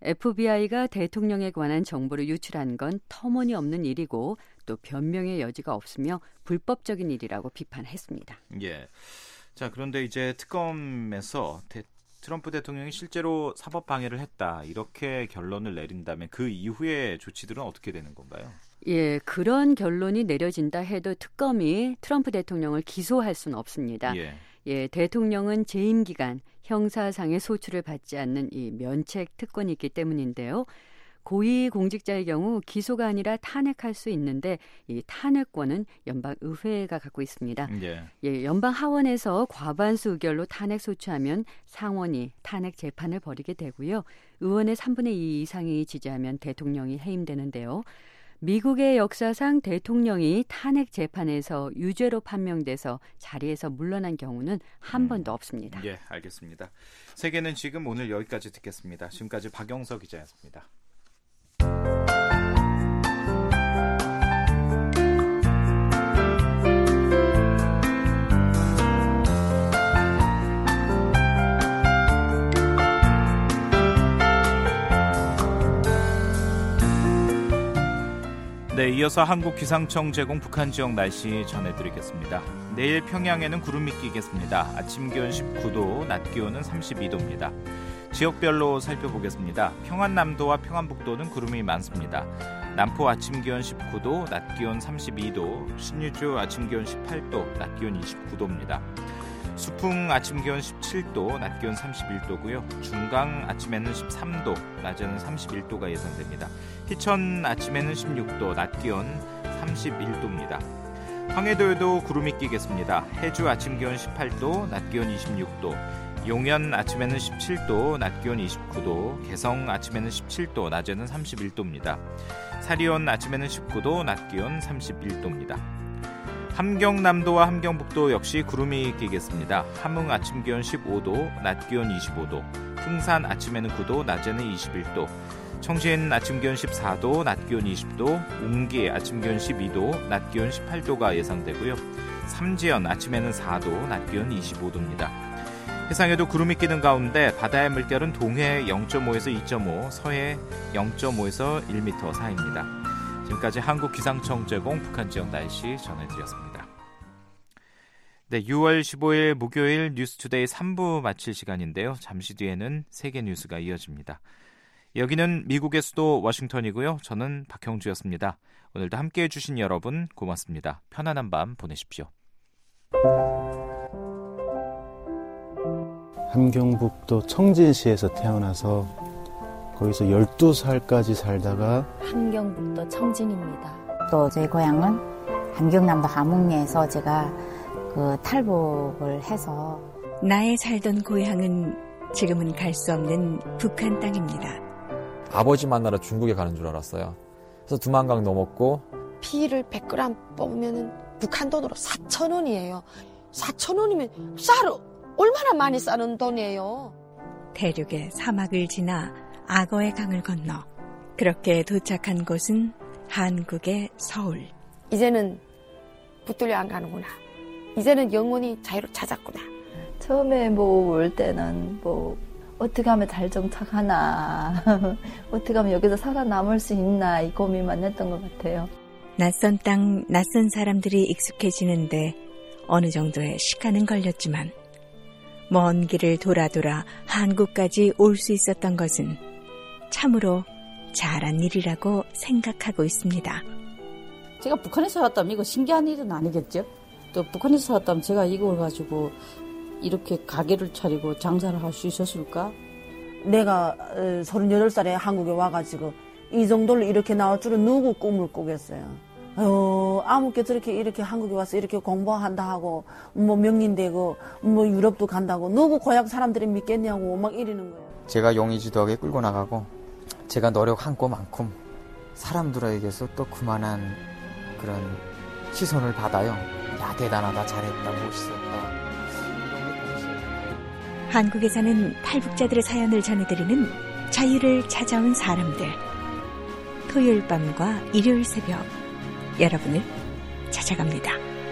에프비아이가 대통령에 관한 정보를 유출한 건 터무니없는 일이고 또 변명의 여지가 없으며 불법적인 일이라고 비판했습니다. 예. 자, 그런데 이제 특검에서 대, 트럼프 대통령이 실제로 사법 방해를 했다 이렇게 결론을 내린다면 그 이후의 조치들은 어떻게 되는 건가요? 예, 그런 결론이 내려진다 해도 특검이 트럼프 대통령을 기소할 수는 없습니다. 예. 예, 대통령은 재임 기간 형사상의 소출을 받지 않는 이 면책 특권이 있기 때문인데요. 고위 공직자의 경우 기소가 아니라 탄핵할 수 있는데 이 탄핵권은 연방 의회가 갖고 있습니다. 예. 예, 연방 하원에서 과반수 의결로 탄핵 소추하면 상원이 탄핵 재판을 벌이게 되고요. 의원의 삼분의 이 이상이 지지하면 대통령이 해임되는데요. 미국의 역사상 대통령이 탄핵 재판에서 유죄로 판명돼서 자리에서 물러난 경우는 한 음. 번도 없습니다. 예, 알겠습니다. 세계는 지금 오늘 여기까지 듣겠습니다. 지금까지 박영석 기자였습니다. 네, 이어서 한국기상청 제공 북한 지역 날씨 전해드리겠습니다. 내일 평양에는 구름이 끼겠습니다. 아침 기온 십구 도, 낮 기온은 삼십이 도입니다. 지역별로 살펴보겠습니다. 평안남도와 평안북도는 구름이 많습니다. 남포 아침 기온 십구 도, 낮 기온 삼십이 도, 신유주 아침 기온 십팔 도, 낮 기온 이십구 도입니다. 수풍 아침 기온 십칠 도, 낮 기온 삼십일 도고요. 중강 아침에는 십삼 도, 낮에는 삼십일 도가 예상됩니다. 희천 아침에는 십육 도, 낮 기온 삼십일 도입니다. 황해도에도 구름이 끼겠습니다. 해주 아침 기온 십팔 도, 낮 기온 이십육 도, 용현 아침에는 십칠 도, 낮 기온 이십구 도, 개성 아침에는 십칠 도, 낮에는 삼십일 도입니다. 사리온 아침에는 십구 도, 낮 기온 삼십일 도입니다. 함경남도와 함경북도 역시 구름이 끼겠습니다. 함흥 아침 기온 십오 도, 낮 기온 이십오 도, 풍산 아침에는 구 도, 낮에는 이십일 도, 청신 아침 기온 십사 도, 낮 기온 이십 도, 웅기 아침 기온 십이 도, 낮 기온 십팔 도가 예상되고요. 삼지연 아침에는 사 도, 낮 기온 이십오 도입니다. 해상에도 구름이 끼는 가운데 바다의 물결은 동해 영 점 오에서 이 점 오, 서해 영 점 오에서 일 미터 사이입니다. 지금까지 한국기상청 제공 북한 지역 날씨 전해드렸습니다. 네, 유월 십오일 목요일 뉴스투데이 삼 부 마칠 시간인데요. 잠시 뒤에는 세계 뉴스가 이어집니다. 여기는 미국의 수도 워싱턴이고요. 저는 박형주였습니다. 오늘도 함께해 주신 여러분 고맙습니다. 편안한 밤 보내십시오. 함경북도 청진시에서 태어나서 거기서 열두 살까지 살다가 함경북도 청진입니다. 또 저희 고향은 함경남도 함흥리에서 제가 그 탈북을 해서 나의 살던 고향은 지금은 갈 수 없는 북한 땅입니다. 아버지 만나러 중국에 가는 줄 알았어요. 그래서 두만강 넘었고 피를 백 그램 뽑으면 북한 돈으로 사천 원이에요. 사천 원이면 쌀을 얼마나 많이 싸는 돈이에요. 대륙의 사막을 지나 악어의 강을 건너 그렇게 도착한 곳은 한국의 서울. 이제는 붙들려 안 가는구나. 이제는 영원히 자유를 찾았구나. 처음에 뭐 올 때는 뭐 어떻게 하면 잘 정착하나 어떻게 하면 여기서 살아남을 수 있나 이 고민만 했던 것 같아요. 낯선 땅, 낯선 사람들이 익숙해지는데 어느 정도의 시간은 걸렸지만 먼 길을 돌아 돌아 한국까지 올 수 있었던 것은 참으로 잘한 일이라고 생각하고 있습니다. 제가 북한에서 살았다면 이거 신기한 일은 아니겠죠? 또 북한에서 살았다면 제가 이걸 가지고 이렇게 가게를 차리고 장사를 할 수 있었을까? 내가 서른여덟 살에 한국에 와가지고 이 정도로 이렇게 나올 줄은 누구 꿈을 꾸겠어요. 어, 아무게 저렇게 이렇게 한국에 와서 이렇게 공부한다 하고 뭐 명인되고 뭐 유럽도 간다고 누구 고향 사람들이 믿겠냐고 막 이러는 거예요. 제가 용의주도하게 끌고 나가고 제가 노력한 것만큼 사람들에게서 또 그만한 그런 시선을 받아요. 야, 대단하다, 잘했다, 멋있었다. 한국에 사는 탈북자들의 사연을 전해드리는 자유를 찾아온 사람들. 토요일 밤과 일요일 새벽 여러분을 찾아갑니다.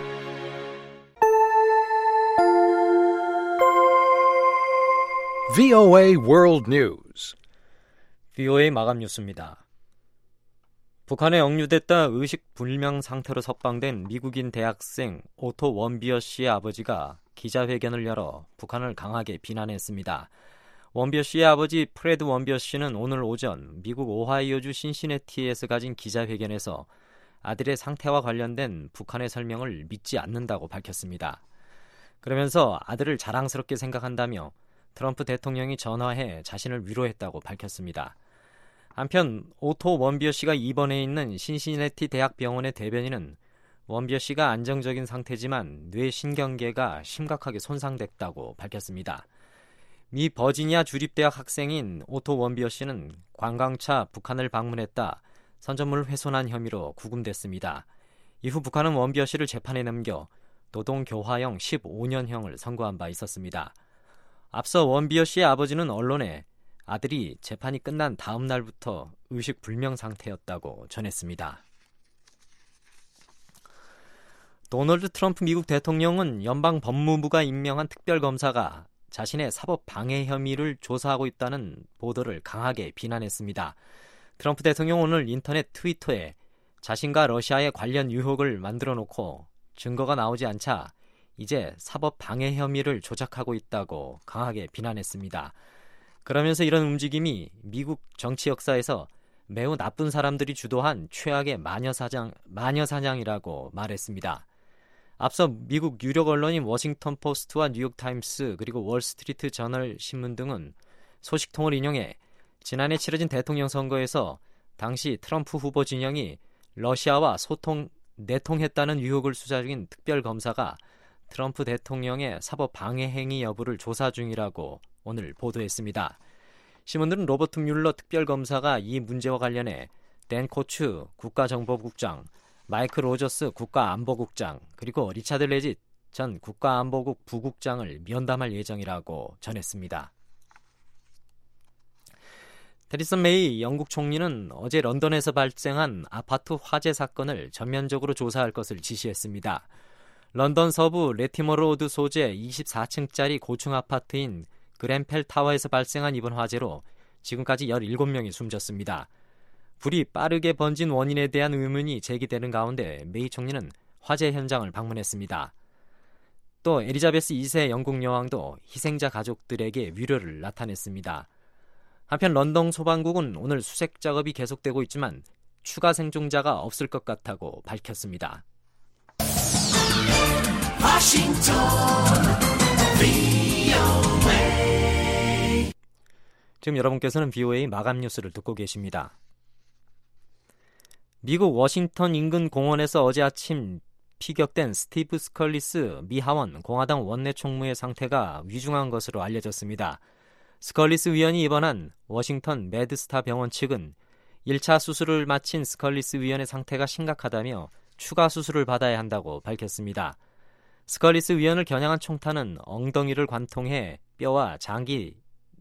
브이오에이 World News. 브이오에이 마감 뉴스입니다. 북한에 억류됐다 의식 불명 상태로 석방된 미국인 대학생 오토 원비어 씨의 아버지가 기자회견을 열어 북한을 강하게 비난했습니다. 원비어 씨의 아버지 프레드 원비어 씨는 오늘 오전 미국 오하이오주 신시내티에서 가진 기자회견에서 아들의 상태와 관련된 북한의 설명을 믿지 않는다고 밝혔습니다. 그러면서 아들을 자랑스럽게 생각한다며 트럼프 대통령이 전화해 자신을 위로했다고 밝혔습니다. 한편 오토 원비어 씨가 입원해 있는 신시내티 대학병원의 대변인은 원비어 씨가 안정적인 상태지만 뇌신경계가 심각하게 손상됐다고 밝혔습니다. 미 버지니아 주립대학 학생인 오토 원비어 씨는 관광차 북한을 방문했다 선전물을 훼손한 혐의로 구금됐습니다. 이후 북한은 원비어 씨를 재판에 넘겨 노동교화형 십오 년형을 선고한 바 있었습니다. 앞서 원비어 씨의 아버지는 언론에 아들이 재판이 끝난 다음 날부터 의식불명 상태였다고 전했습니다. 도널드 트럼프 미국 대통령은 연방 법무부가 임명한 특별검사가 자신의 사법 방해 혐의를 조사하고 있다는 보도를 강하게 비난했습니다. 트럼프 대통령은 오늘 인터넷 트위터에 자신과 러시아의 관련 의혹을 만들어 놓고 증거가 나오지 않자 이제 사법 방해 혐의를 조작하고 있다고 강하게 비난했습니다. 그러면서 이런 움직임이 미국 정치 역사에서 매우 나쁜 사람들이 주도한 최악의 마녀사냥, 마녀사냥이라고 말했습니다. 앞서 미국 유력 언론인 워싱턴 포스트와 뉴욕타임스 그리고 월스트리트 저널 신문 등은 소식통을 인용해 지난해 치러진 대통령 선거에서 당시 트럼프 후보 진영이 러시아와 소통, 내통했다는 의혹을 수사 중인 특별검사가 트럼프 대통령의 사법 방해 행위 여부를 조사 중이라고 오늘 보도했습니다. 신문들은 로버트 뮬러 특별검사가 이 문제와 관련해 댄 코츠 국가정보국장, 마이크 로저스 국가안보국장 그리고 리차드 레짓 전 국가안보국 부국장을 면담할 예정이라고 전했습니다. 테리사 메이 영국 총리는 어제 런던에서 발생한 아파트 화재 사건을 전면적으로 조사할 것을 지시했습니다. 런던 서부 레티머 로드 소재 이십사 층짜리 고층 아파트인 그랜펠 타워에서 발생한 이번 화재로 지금까지 열일곱 명이 숨졌습니다. 불이 빠르게 번진 원인에 대한 의문이 제기되는 가운데 메이 총리는 화재 현장을 방문했습니다. 또 에리자베스 이 세 영국 여왕도 희생자 가족들에게 위로를 나타냈습니다. 한편 런던 소방국은 오늘 수색 작업이 계속되고 있지만 추가 생존자가 없을 것 같다고 밝혔습니다. 워싱턴 브이오에이 지금 여러분께서는 브이오에이 마감 뉴스를 듣고 계십니다. 미국 워싱턴 인근 공원에서 어제 아침 피격된 스티브 스컬리스 미 하원 공화당 원내 총무의 상태가 위중한 것으로 알려졌습니다. 스컬리스 위원이 입원한 워싱턴 매드스타 병원 측은 일 차 수술을 마친 스컬리스 위원의 상태가 심각하다며 추가 수술을 받아야 한다고 밝혔습니다. 스컬리스 위원을 겨냥한 총탄은 엉덩이를 관통해 뼈와 장기를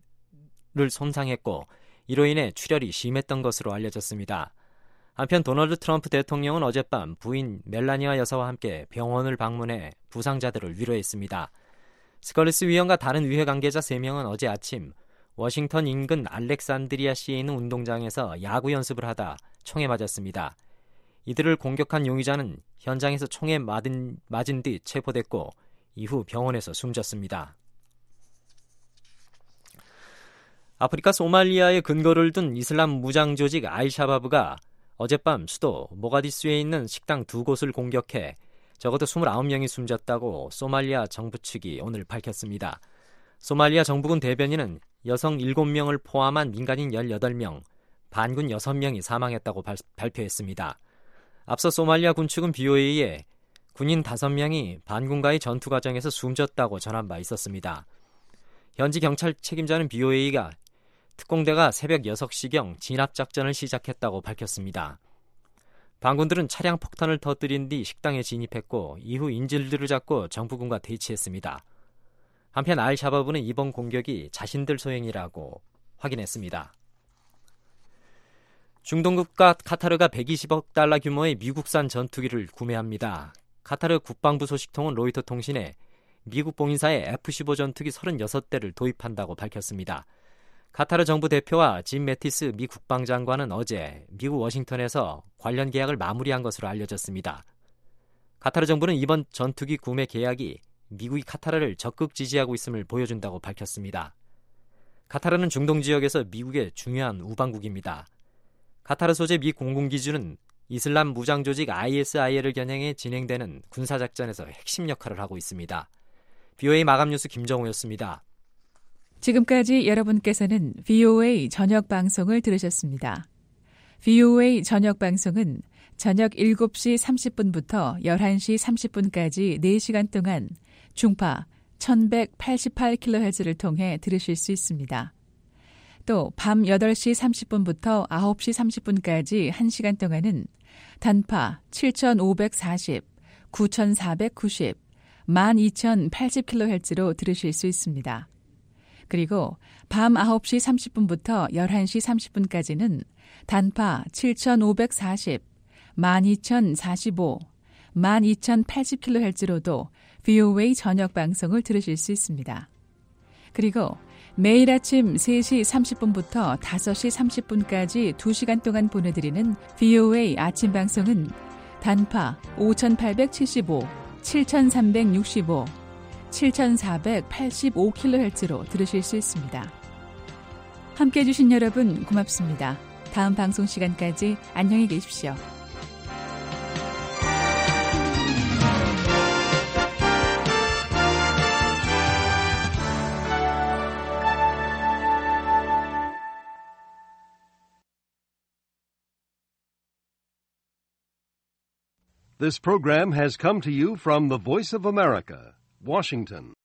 손상했고 이로 인해 출혈이 심했던 것으로 알려졌습니다. 한편 도널드 트럼프 대통령은 어젯밤 부인 멜라니아 여사와 함께 병원을 방문해 부상자들을 위로했습니다. 스컬리스 위원과 다른 위해 관계자 세 명은 어제 아침 워싱턴 인근 알렉산드리아시에 있는 운동장에서 야구 연습을 하다 총에 맞았습니다. 이들을 공격한 용의자는 현장에서 총에 맞은, 맞은 뒤 체포됐고 이후 병원에서 숨졌습니다. 아프리카 소말리아에 근거를 둔 이슬람 무장 조직 알샤바브가 어젯밤 수도 모가디슈에 있는 식당 두 곳을 공격해 적어도 이십구 명이 숨졌다고 소말리아 정부 측이 오늘 밝혔습니다. 소말리아 정부군 대변인은 여성 일곱 명을 포함한 민간인 열여덟 명, 반군 여섯 명이 사망했다고 발, 발표했습니다. 앞서 소말리아 군 측은 브이오에이에 군인 다섯 명이 반군과의 전투 과정에서 숨졌다고 전한 바 있었습니다. 현지 경찰 책임자는 브이오에이가 특공대가 새벽 여섯 시경 진압작전을 시작했다고 밝혔습니다. 반군들은 차량 폭탄을 터뜨린 뒤 식당에 진입했고 이후 인질들을 잡고 정부군과 대치했습니다. 한편 알샤바브는 이번 공격이 자신들 소행이라고 확인했습니다. 중동 국가 카타르가 백이십억 달러 규모의 미국산 전투기를 구매합니다. 카타르 국방부 소식통은 로이터 통신에 미국 봉인사에 에프 십오 전투기 서른여섯 대를 도입한다고 밝혔습니다. 카타르 정부 대표와 짐 매티스 미 국방장관은 어제 미국 워싱턴에서 관련 계약을 마무리한 것으로 알려졌습니다. 카타르 정부는 이번 전투기 구매 계약이 미국이 카타르를 적극 지지하고 있음을 보여준다고 밝혔습니다. 카타르는 중동 지역에서 미국의 중요한 우방국입니다. 카타르 소재 미 공군기지는 이슬람 무장 조직 아이에스아이엘을 겨냥해 진행되는 군사작전에서 핵심 역할을 하고 있습니다. 브이오에이 마감 뉴스 김정우였습니다. 지금까지 여러분께서는 브이오에이 저녁 방송을 들으셨습니다. 브이오에이 저녁 방송은 저녁 일곱 시 삼십 분부터 열한 시 삼십 분까지 네 시간 동안 중파 천백팔십팔 킬로헤르츠를 통해 들으실 수 있습니다. 또 밤 여덟 시 삼십 분부터 아홉 시 삼십 분까지 한 시간 동안은 단파 칠천오백사십, 구천사백구십, 만 이천팔십 킬로헤르츠로 들으실 수 있습니다. 그리고 밤 아홉 시 삼십 분부터 열한 시 삼십 분까지는 단파 칠천오백사십, 만 이천사십오, 만 이천팔십 킬로헤르츠로도 브이오에이 저녁 방송을 들으실 수 있습니다. 그리고 매일 아침 세 시 삼십 분부터 다섯 시 삼십 분까지 두 시간 동안 보내드리는 브이오에이 아침 방송은 단파 오천팔백칠십오, 칠천삼백육십오, 칠천사백팔십오 킬로헤르츠로 들으실 수 있습니다. 함께해 주신 여러분 고맙습니다. 다음 방송 시간까지 안녕히 계십시오. This program has come to you from the Voice of America, Washington.